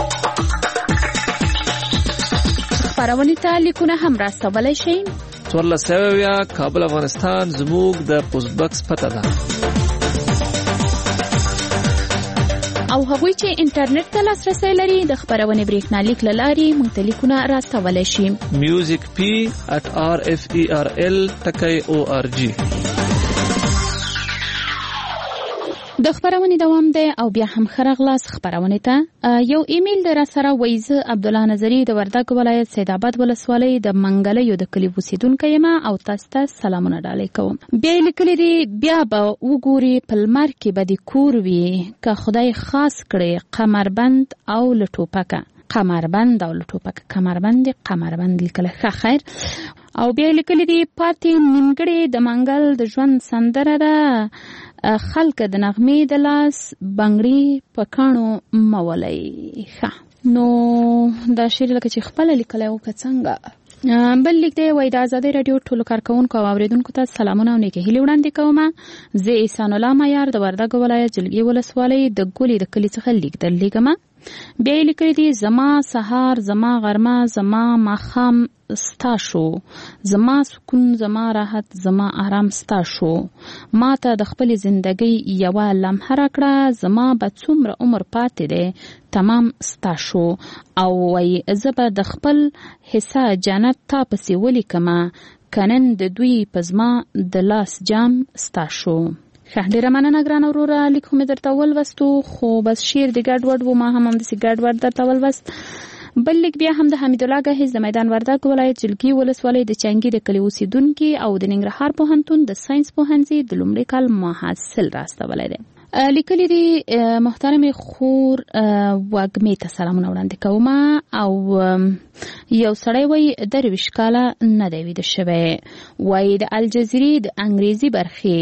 خبرونې ته لیکونه هم راستولی شئ څوارلس سوه اویا کابل افغانستان زموږ د پوسټ بکس پته ده او هغوی چې انټرنیټ ته لاسرسی لري د خبرونې بریښنالیک له لارې موږ ته لیکونه راستولی شي میوزیک پی ات آر اف ای آر ال ټکی او آر جی د خبرونې دوام دی او بیا هم ښه راغلاست خبرونې ته یو ایمیل دی راسره وایي زه عبدالله نظري د وردګ ولایت سیدآباد ولسوالۍ د منګلیو د کلي اوسېدونکی یم او تاسو ته سلامونه ډالۍ کوم بیا یې لیکلي دي بیا به وګوري په لمر کې به دې کور وي که خدای خاص کړي قمربند او له ټوپکه قمربند او له ټوپکه کمربند قمربند لیکلی ښه خیر او بیا یې لیکلي دي پاتې نیمګړې د منګل د ژوند سندره ده خلک د نغمې د لاس بنګړي په کاڼو مولئ ښه نو دا شعر لکه چې خپله لیکلی و که څنګه بل لیک دی وایي د ازادۍ راډیو ټولو کارکوونکو او اورېدونکو ته سلامونه او نیکې هیلې وړاندې کومه زه احسان الله معیار د وردګ ولایت جلګې ولسوالۍ د ګولې د کلي څخه لیک در لیږمه بیا یې لیکلی دي زما سهار زما غرمه زما ماښام ستا شو زما سکون زما راحت زما آرام ستا شو ما ته د خپلې زندګۍ یوه لمحه راکړه زما به څومره عمر پاتې دی تمام ستا شو او وایي زه به د خپل حصه جنت تا پسې ولیکمه که نن د دوی په زما د لاس جام ستا شو ښه ډېره مننه ګرانه وروره لیک خو مې درته ولوستو خو بس شعر د ګډ وډ و ما هم همداسې ګډ وډ درته ولوست بل لیک بیا هم د حمیدالله ګهیز د میدان وردګ ولایت جلګي ولسوالۍ د چنګي د کلي اوسېدونکي او د ننګرهار پوهنتون د ساینس پوهنځي د لومړي کال محصل راستولی دی لیکلي دي محترم خور وګمې ته سلامونه وړاندې کوم او یو سړی وایي درویشت کاله نه دی ویده شوی. وایي د الجزیرې د انګریزي برخې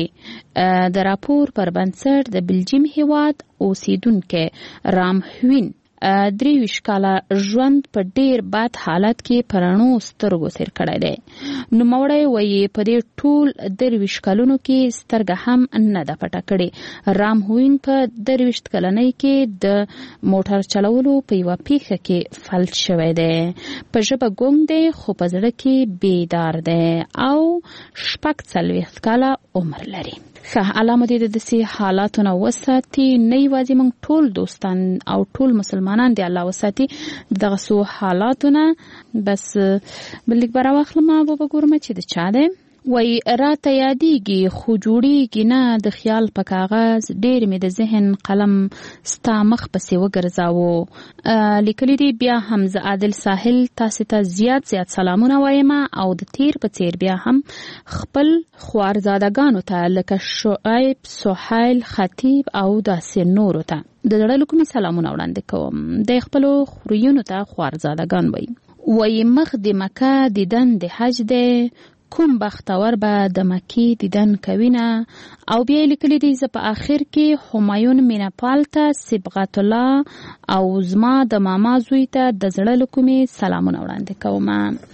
د راپور پر بنسټ د بلجیم هیواد اوسیدونکی رام هوین درویشت کاله ژوند په ډیر بد حالت کې په رڼو سترګو تیر کړی دی. نوموړی وایي په دې ټول درویشت کلونو کې سترګه هم نه ده پټه کړې. رام هوین په درویشت کلنۍ کې د موټر چلولو په یوه پیښه کې فلج شوی دی. په ژبه ګونګ دی خو په زړه کې بیدار دی او شپږ څلوېښت کاله عمر لري. ښه الله مو دې د داسې حالاتو نه وساتي. نه یوازې موږ ټول دوستان او ټول مسلمانان دې الله وساتي دغه څو حالاتو نه. بس بل لیک به راواخلم او به ګورم چې د چا دی. وایي راته یادېږي خو جوړېږي نه د خیال په کاغذ ډېر مې د ذهن قلم ستا مخ پسې وګرځاوه. لیکلي دي بیا هم زه عادل ساحل تاسې ته زیات زیات سلامونه وایم او د تیر په څیر بیا هم خپل خوارزادګانو ته لکه شعیب سهیل خطیب او داسې نورو ته د زړه له کومې سلامونه وړاندې کوم. د خپلو خوریونو ته خوارزادګان وایي. وایي مخ د مکه دیدن د حج دی کوم بختور به د مکې دیدن کوینه. او بیا لیکلي دي زه په آخر کې همایون میناپال ته صبغت الله او زما د ماما زوی ته د زړه له کومې سلامونه وړاندې کوم.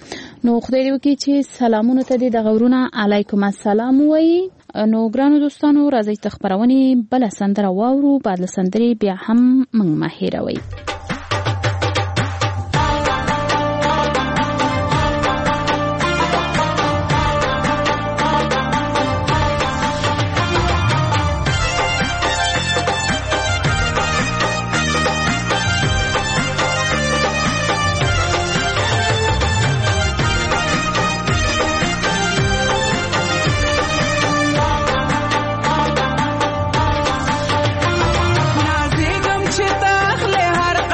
نو خدای دې وکړي چې سلامونو ته دې د غورونه علیکم السلام وایي. نو ګرانو دوستانو راځئ ته خپرونې بله سندره واورو. بعد له سندرې بیا هم موږ مه هېروئ. نازیګم چې تخله هر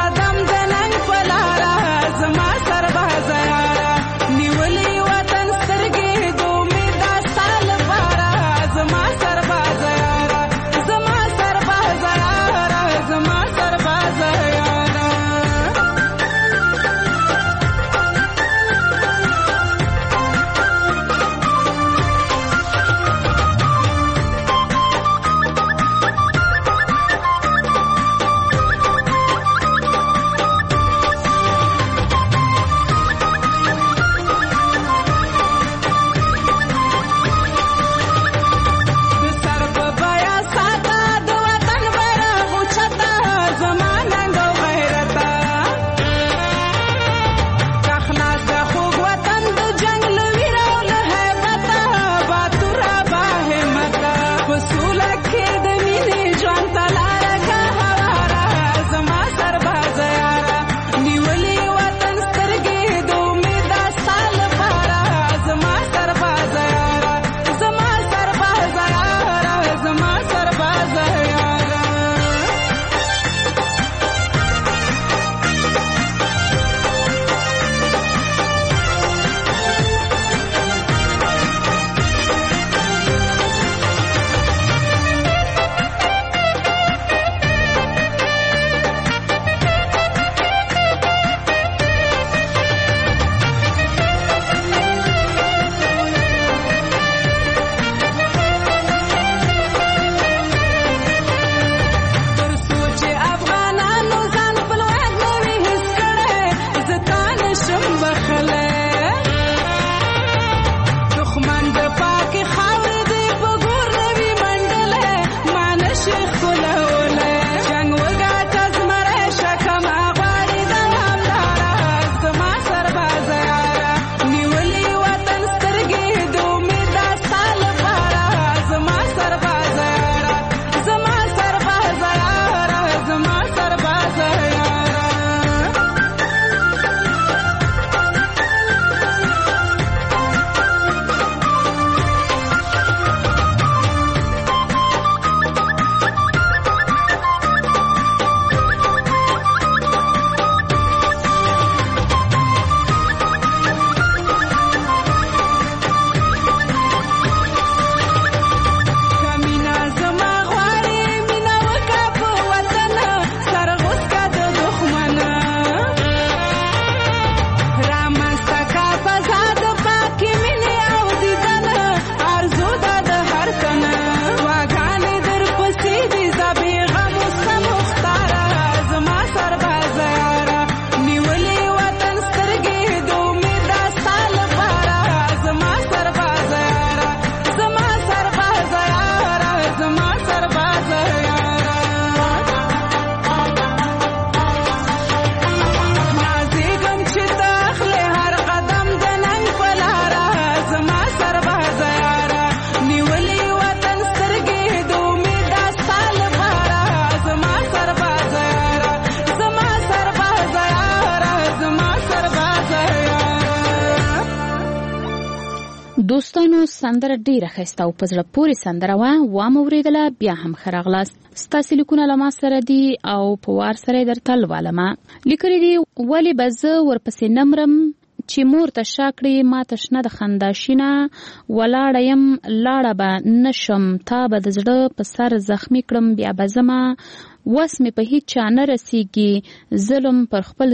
سندره ډیره ښایسته او په زړه پورې سندره وه. وام اورېدله بیا هم ښه راغلاست. ستاسې لیکونه له ما سره دي او په وار سره یې درته لولمه. لیکلي دي ولې به زه ورپسې نه مرم چې مور ته شا کړې ما ته شنه د خندا شینه ولاړه یم لاړه به نه شم تا به د زړه په سر زخمي کړم بیا به زما وس مې په هیڅ چا نه رسیږي ظلم پر خپل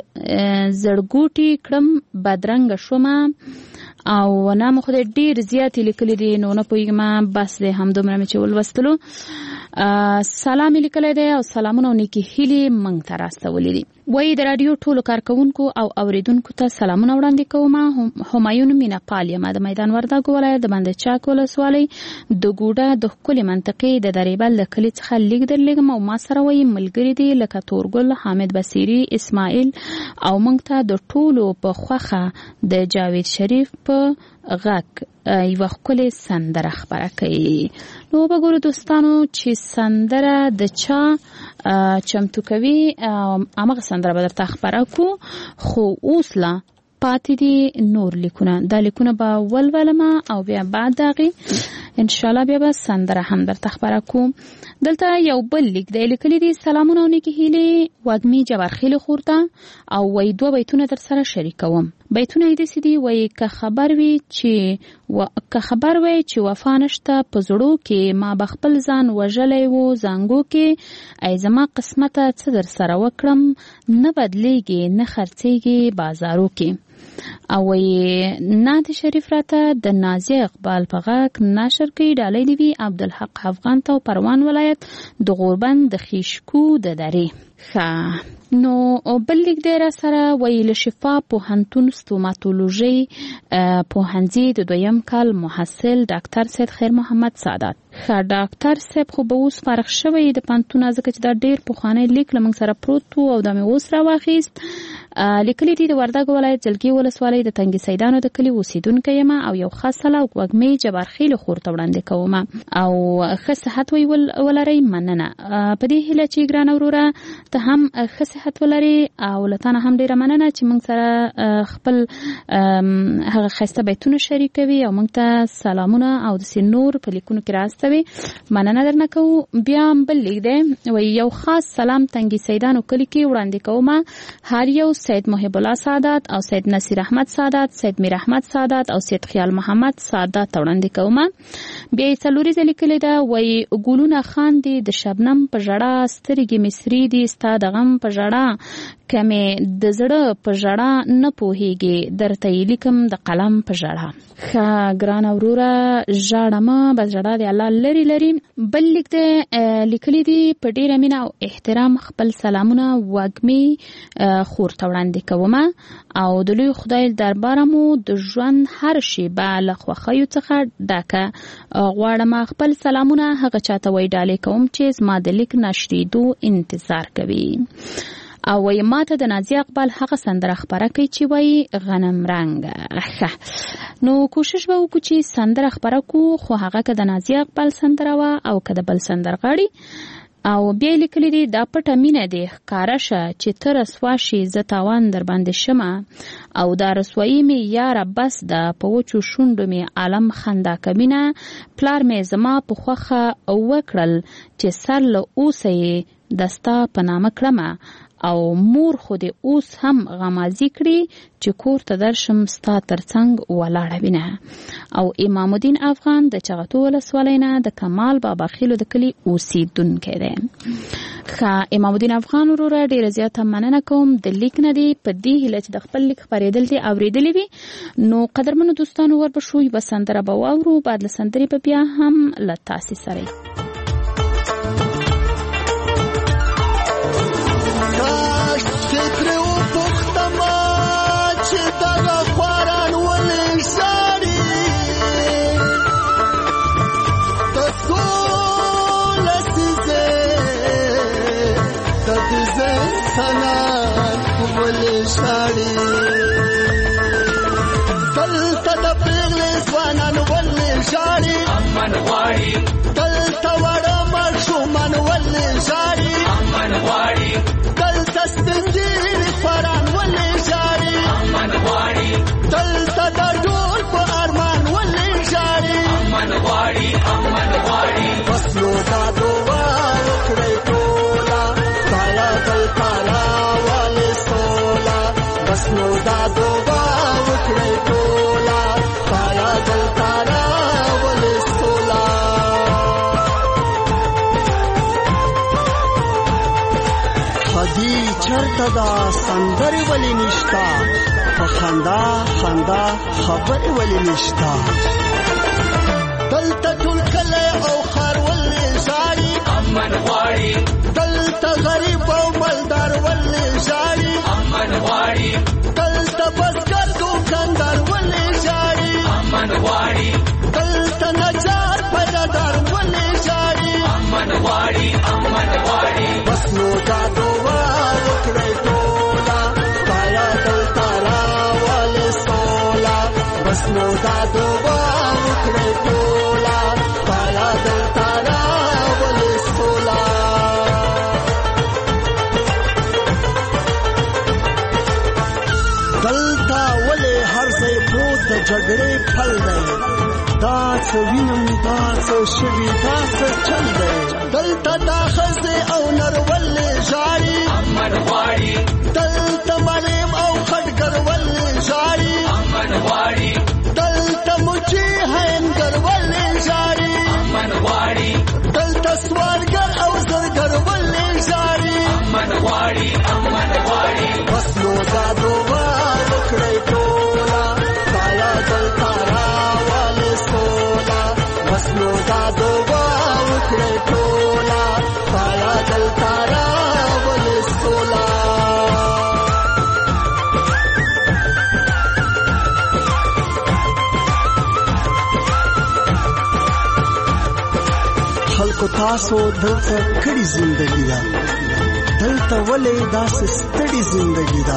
زړګوټي کړم بدرنګه شومه. او نامه خدای ډیر زیاتې لیکلي دي نو نه پوهېږم بس دی همدومره مې چې ولوستلو. سلام یې لیکلی دی او سلامونه او نیکې هیلې موږ ته راستولي دي. وایي د راډیو ټولو کارکوونکو او اوریدونکو ته سلامونه وړاندې کوم. همایون مینه پال یم د میدان وردګو ولایت د بند چاک ولسوالۍ د ګوډه د ښکلې منطقې د دریبل د کلي څخه لیک درلېږم او ما سره وایي ملګري دي لکه تورګل حامد بصیري اسماعیل او موږ ته د ټولو په خوښه د جاوید شریف په غږ یوه ښکلې سندره خپره کوي. نو وګورو دوستانو چې سندره د چا چمتو کوي همغه سندره به درته خپره کړو. خو اوس لا پاتې دي نور لیکونه. دا لیکونه به ولولمه او بیا بعد د هغې انشاءالله بیا به سندره هم درته خپره کوم. دلته یو بل لیک دی لیکلي دي سلامونه او نیکې هیلې وږمې جبارخیل خور ته او وایي دوه بیتونه در سره شریکوم. بیتونه یې داسې دي وایي که خبر وي چې و... که خبر وي چې وفا نشته په زړو کې ما به خپل ځان وژلی و زانګو کې ای زما قسمته څه در سره وکړم نه بدلیږي نه خرڅیږي بازارو کې. او وایي نعت شریف راته د نازیه اقبال په غږ نشر کوي. ډالۍ دې وي عبدالحق افغان ته پروان ولایت د غوربند د خیشکو د درې. ښه نو بل لیک دی را سره وایي له شفا پوهنتون ستوماتولوژي پوهنځي د دویم کال محصل ډاکټر سید خیر محمد سعادت. ښه ډاکټر صاحب خو به اوس فارغ شوی د پوهنتونه ځکه چې دا ډېر پخوانی لیک له موږ سره پروت و او دا مې اوس راواخیست. لیکلي دي د وردګ ولایت جلګي ولسوالۍ د تنګي سیدانو د کلي اوسیدونکی یم او یو ښه سلا وږمې جبارخیل خور ته وړاندې کوم او ښه صحت وی ولرئ. مننه. په دې هیله چې ګرانه وروره ته هم ښه صحت ولري او له تا نه هم ډېره مننه چې موږ سره خپل هغه ښایسته بیتونه شریکوي او موږ ته سلامونه او داسې نور په لیکونو کې راستوي. مننه درنه کوو. بیا بل لیک دی وایي یو خاص سلام تنګي سیدانو کلي کې وړاندې کوم. هر یو سید محب الله سعادت او سید نصیر احمد سعادت سید میر احمد سعادت او سید خیال محمد سعادت ته وړاندې کوم. بیا یې څلوریزه لیکلې ده وایي ګلونه خاندي د شبنم په ژړا سترګې مې سرې دي ستا د غم په ژړا که مې د زړه په ژړا نه پوهېږي درته یې لیکم د قلم په ژړا. ښه ګرانه وروره ژاړمه بس ژړا د الله لرې لري. بل لیک دی لیکلي دي په ډېره مینه او احترام خپل سلامونه وږمې خور ته وړاندې کوم او د لوی خدای درباره مو د ژوند هر شیبه له خوښیو څخه ډکه. غواړم خپل سلامونه هغه چاته وایي ډالۍ کوم چې زما د لیک نشریدو انتظار کوي. او وایي ماته د نازیه اقبال هغه سندره خپره کوي چې وایي غنم رنګه. نو کوشش به وکړو چې سندره خپره کړو خو هغه که د نازیه اقبال سندره وه او که د بل سندرغاړي. او بیا لیکلي دي دا پټه مینه دی ښکاره شه چې ته رسوا شي زه تاوان در باندې شمه او دا رسوایي مې یاره بس ده په وچو شونډو مې عالم خندا کوینه پلار مې زما په خوښه وکړل چې سر له اوسه یې دستا په نامه کړمه او مور خو دې اوس هم غمازي کړي چې کور ته درشم ستا ترڅنګ ولاړه وینه. او امام الدین افغان د چغتو ولسوالۍ نه د کمال بابا خیلو د کلي اوسیدونکی دی. ښه امام الدین افغان وروره ډېره زیاته مننه کوم د لیک نه دی په دې هیله چې د خپل لیک خپرېدل دې اورېدلی وي. نو قدرمنو دوستانو ورپشو یوه سندره به واورو بعد له سندرې به بیا هم له تاسې سره دلته د پیغلې ځوانان ولې ژاړي امن غواړي دلته وړه ماشومان ولې ژاړي امن غواړي دلته سپین ږیري خواران ولې ژاړي امن غواړي دلته د ډول په ارمان ولې ژاړي چرته دا سندرې ولې نشتا په خندا خندا خبرې ولې نشتا دلته ټول کلی او ښار ولې ژاړي امن غواړي دلته غریب او مالدار ولې ژاړي امن غواړي دلته بزګر دوکاندار ولې ژاړي امن غواړي دلته نجار پیدادار ولې ژاړي امن غواړي امن غواړي بس نو دا دعا وکړئ ټوله ستا دلته راولې سوله بس نو دا دعا وکړئ ټوله ستا دلته راولې سوله دلته ولې هر ځای پروت د جګړې پل دی دا څه وینم دا څه شوي دا څه چل دی دلته دا ښځې او نر ولې ژاړي امن غواړي دلته معلم او خټګر ولې ژاړي امن غواړي دلته مچي هینګر ولې ژاړي امن غواړي دلته سوالګر او زرګر ولې ژاړي امن غواړي امن غواړي بس نو دا دعا وکړئ ټوله ستا دلته راولې سوله بس نو دا دعا وکړئ ټوله ستا دلته راولې سوله خلکو تاسو دلته کړي زندګي ده دلته ولې داسې ستړي زندګي ده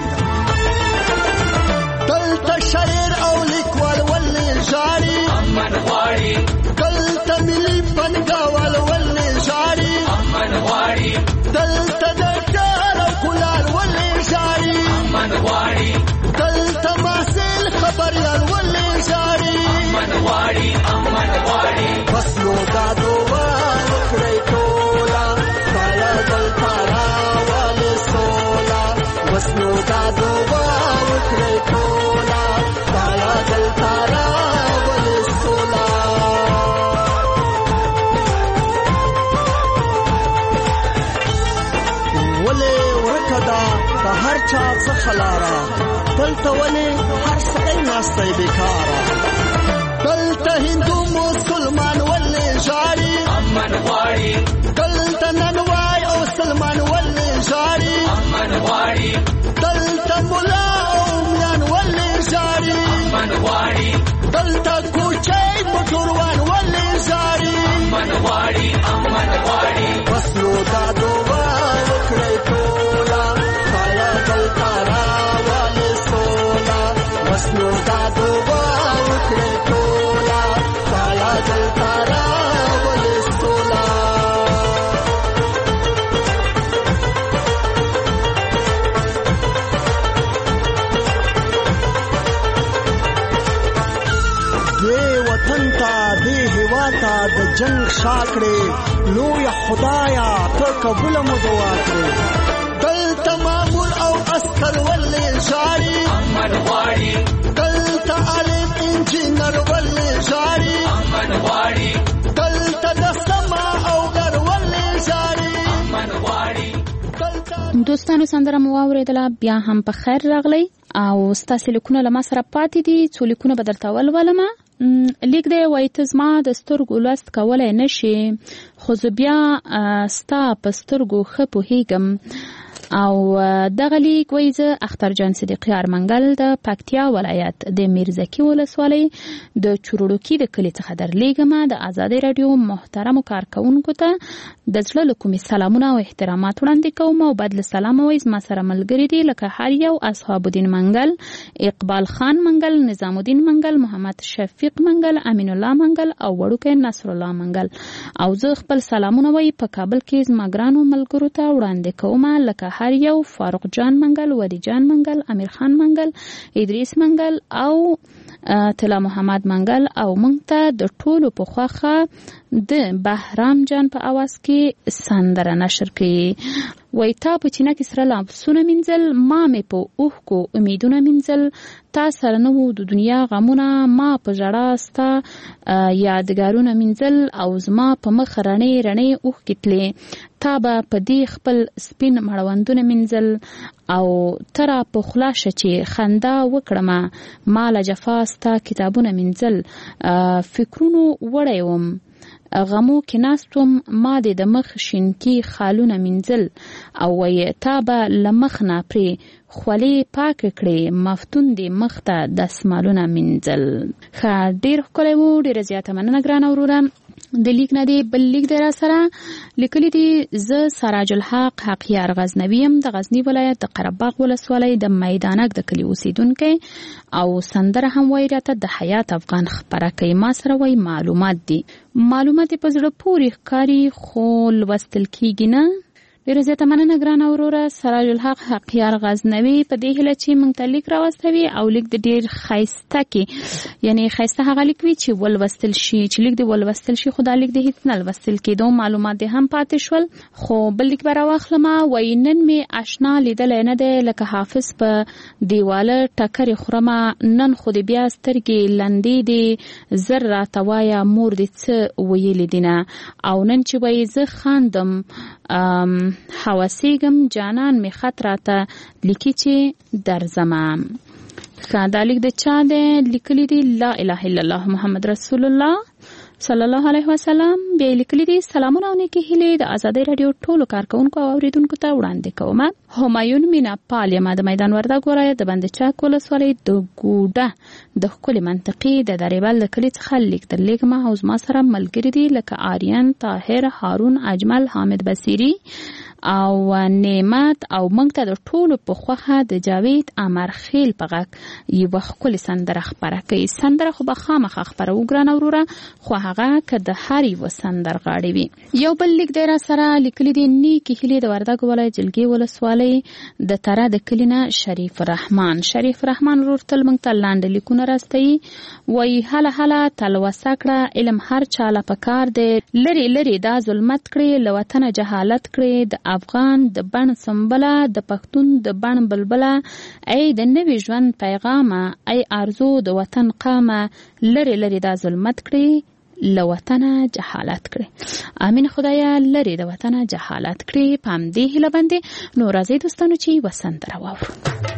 دلته شاعر او لیکوال ولې ژاړي امن غواړي دلته ملي فنګاوال ولې ژاړي امن غواړي دلته ډاکټر او کولار ولې ژاړي امن غواړي دلته محصل خبریال ولې ژاړي امن غواړي امن غواړي بس نو دا دعا وکړئ ټوله ستا دلته راولې سوله بس نو دا دعا وکړئ ټوله ستا دلته راولې سوله ولې ورکه ده د هر چا څخه لاره دلته ولې هر سړی ناستی بېکاره دلته هندو مسلمان ولې ژاړي امن غواړي دلته ننوای او سلمان ولې ژاړي امن غواړي دلته ملا او میان ولې ژاړي امن غواړي دلته کوچی موټروان ولې ژاړي امن غواړي امن غواړي بس نو دا دعا وکړئ ټوله ستا دلته راولې سوله بس نو دا دعا وکړئ ټوله ستا دلته راولې سوله دې وطن ته دې هېواد ته د جنګ شا کړې لویه خدایه ته قبوله مو دعا کړې دلته مامور او عسکر ولې ژاړي امن غواړي دلته عالم انجینر ولې ژاړي امن غواړي دلته د سما او ګر ولې ژاړي امن غواړي دوستانو سندره مو واورېدله بیا هم په خیر راغلی او ستاسې لیکونه له ما سره پاتې دي څو لیکونه به درته ولولمه لیک دی وایي ته زما د سترګو لوست کولی نه شي خو زه بیا ستا په سترګو ښه پوهېږم او دغه لیک وایي زه اخترجان صدیقیار منګل د پکتیا ولایت د میرزکي ولسوالۍ د چوروړوکي د کلي څخه درلیږمه د ازادۍ راډیو محترمو کارکوونکو ته د زړه له کومې سلامونه او احترامات وړاندې کوم او بدل سلام وایي زما سره ملګري دي لکه هر یو اصحاب الدین منګل اقبال خان منګل نظام الدین منګل محمد شفیق منګل امین الله منګل او وړوکی نصر الله منګل او زه خپل سلامونه وایي په کابل کې زما ګرانو ملګرو ته وړاندې کوم لکه هر یو فاروق جان منګل ودی جان منګل امیر خان منګل ادریس منګل او طلا محمد منګل او موږ ته د ټولو په خوښه د بهرام جان په اواز کې سندره نشر کړي وای تا په چینه کې سره لاسونه مینځل، ما مې په اوښکو امیدونه مینځل، تا سره نه وو د دنیا غمونه، ما په ژړا ستا یادګارونه مینځل او زما په مخ رڼې رڼې اوښکې تلې، تا به په دې خپل سپین مړوندونه مینځل او ته را په خوله شه چې خندا وکړمه، ما له جفا ستا کتابونه مینځل، فکرونو وړی وم غمو کې ناست وم، ما دې د مخ شینکي خالونه مینځل او وایي تا به له مخ نه پرې خولې پاکې کړې، مفتون دې مخ ته دسمالونه مینځل. ښه ډېر ښکلی و، ډېره زیاته مننه ګرانه وروره. د لیک نه دی بل لیک دی را سره لیکلی دی. زه سراج الحق حقیار غزنوي یم، د غزني ولایت د قرهباغ ولسوالۍ د میدانک د کلي اوسیدونکی او سندره هم وایي راته د حیات افغان خپره کوي. ما سره وایي معلومات دي، معلومات په زړه پورې ښکاري خو لوستل کېږي نه. ډېره زیاته مننه ګرانه وروره سراج الحق حقیار غزنوي په دې هیله چې موږ ته لیک راوستوي او لیک د ډېر ښایسته کې، یعنی ښایسته هغه لیک وي چې ولوستل شي، چې لیک د ولوستل شي خو دا لیک د هیڅ نه لوستل کېدو، معلومات دې هم پاتې شول. خو بل لیک به راواخلمه، وایي نن مې اشنا لیدلی نه دی لکه حافظ په دیواله ټکرې خورمه، نن خو دې بیا سترګې لندې دي زر راته وایه مور دې څه ویلي دینه، او نن چې وایي زه خاندم حواسیګم جانان می خط راته لیکي چې درځمه. ښه دا لیک د چا دی؟ لیکلی دی لا اله الا الله محمد رسول الله صلی الله علیه وسلم. بیا لیکلی دی سلامونه او نیکې هیلې د ازادۍ راډیو ټولو کارکونکو او اوریدونکو ته وړاندې کوم. همایون مینا پال یم د میدان وردګ ولایت د بند چاک ولسوالۍ د ګوډه د ښکلي منطقې د دریبل د کلي څخه لیک در لیږم او زما سره ملګري دي لکه آریان، طاهر، هارون، اجمل، حامد بصیري او نعمت او موږ ته د ټولو په خوښه د جاوید امرخیل په غږ یوه ښکلې سندره خپره کوي. سندره خو به خامخا خپروو ګرانه وروره، خو هغه که د هر یوه سندرغاړې وي. یو بل لیک دی را سره لیکلی دی نیکې هیلې د وردګ ولایت جلګې ولسوالۍ د تره د کلي نه شریف رحمان. شریف رحمان ورور تل موږ ته لانډه لیکونه راستوي، وایي هله هله تلوسه کړه علم هر چاله په کار دی، لرې لرې دا ظلمت کړې له وطنه جهالت کړې، د افغان د بڼ سنبله د پښتون د بڼ بلبله، ای د نوي ژوند پیغامه، ای ارزو د وطن قامه، لرې لرې دا ظلمت کړې له وطنه جهالت کړې. امین خدایا لرې د وطنه جهالت کړې. په همدې هیله باندې نو راځئ دوستانو چې یوه سندره واورو.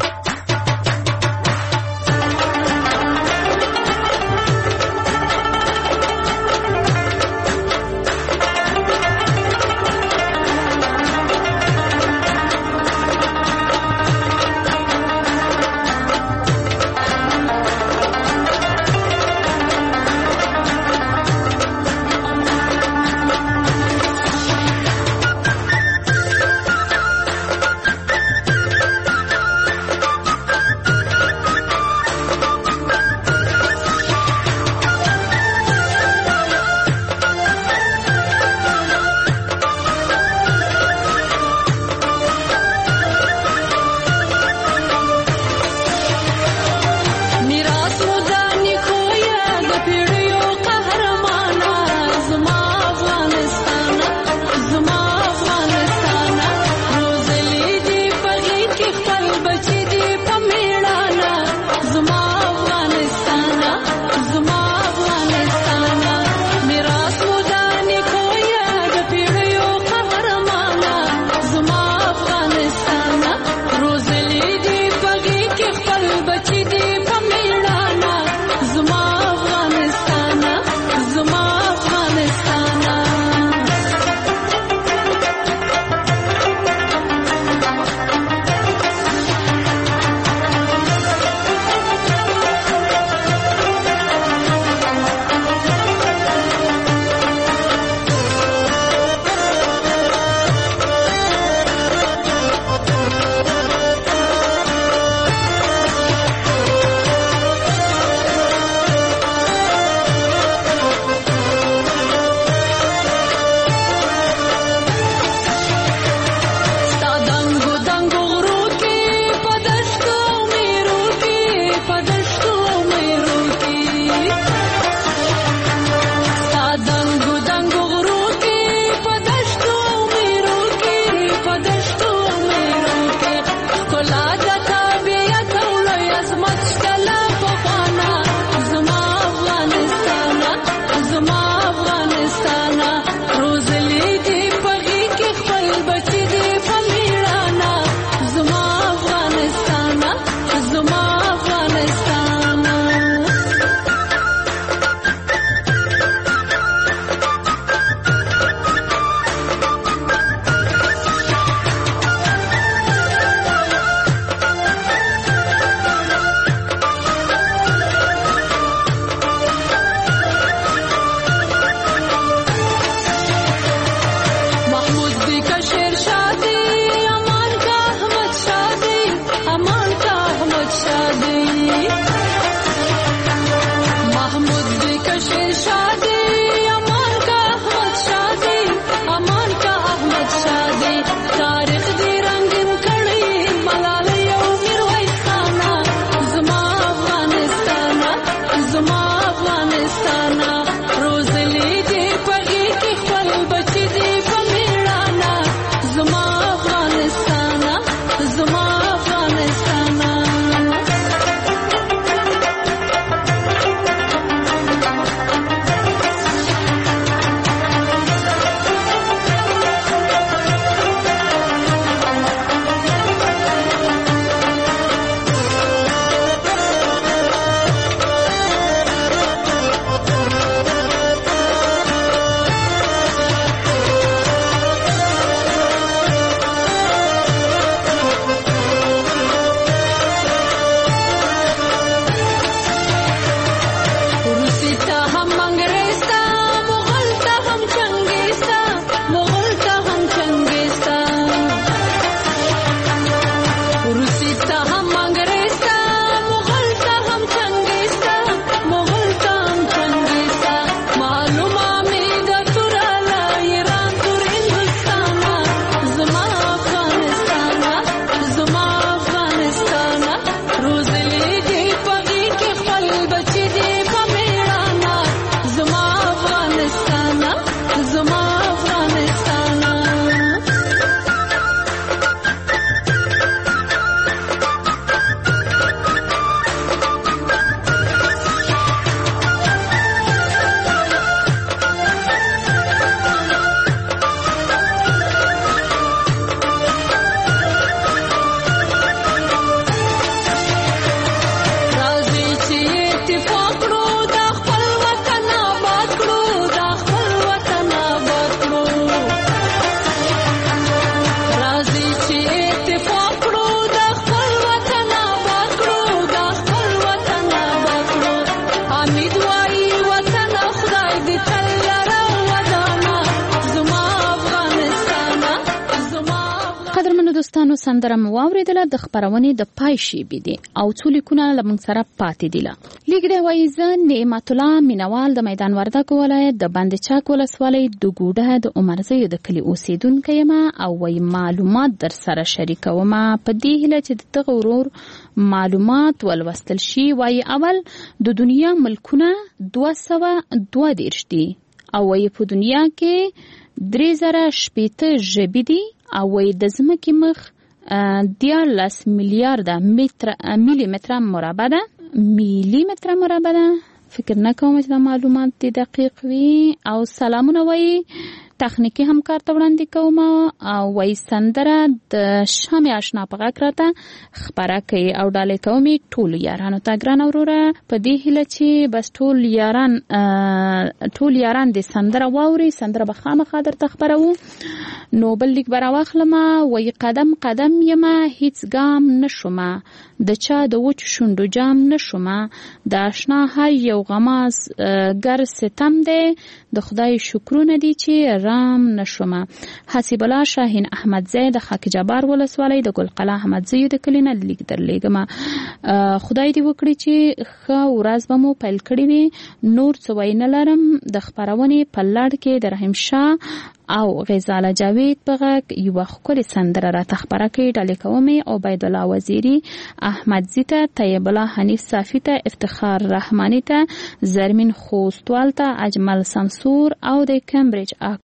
دوستانو سندره مو واوریدله د خبرونې د پای شیبې دي او څو لیکونه له موږ سره پاتې دي. لیک دی وایي زه نعمت الله مینوال د میدان وردګ ولایت د بند چاک ولسوالۍ د ګوډه د عمرزیو د کلي اوسیدونکی یم او وایي معلومات در سره شریکوم په دې هیله چې دغه ورور معلومات ولوستل شي. وایي اول د دنیا ملکونه دوه سوه دوه دېرش دي او وایي په دنیا کې درې زره شپېته ژبې دي او وایي د ځمکې مخ دیارلس میلیارده میلی متره مربع ده میلی متره مربع ده. فکر نه کوم چې دا معلومات دي دقیق وي. او سلامونه وایي تخنیکی همکار ته وړاندې کوم او وایي سندره د شامې اشنا په غږ راته خپره کوي او ډالۍ کوم ټولو یارانو ته. ګرانه وروره په دې هیله چې بس ټول یاران ټول یاران د سندره واوري، سندره به خامخا درته خپروو. نو بل لیک به راواخلم. وایي قدم قدم یمه هیڅ ګام نشومه د چا د وچو شونډو جام نشومه د اشنا هر یو غماز ګر ستم دی د خدای شکرونه دي چې رام نشومه. حسیب الله شاهین احمدزی د خاک جبار ولسوالۍ د ګلقلا احمدزیو د کلي نه لیک درلیږم. خدای دې وکړي چې ښه ورځ به مو پیل کړې وي. نور څه وی نه لرم. د خپرونې په لړ کې د رحیم شاه او غزاله جاوید په غږ یوه ښکلې سندره راته خپره کړې. ډالۍ کومې عبید الله وزیري، احمدزي ته، طیب الله حنیف صافي ته، افتخار رحماني ته، زرمین خوستوال ته، اجمل سمسور او د کمبریج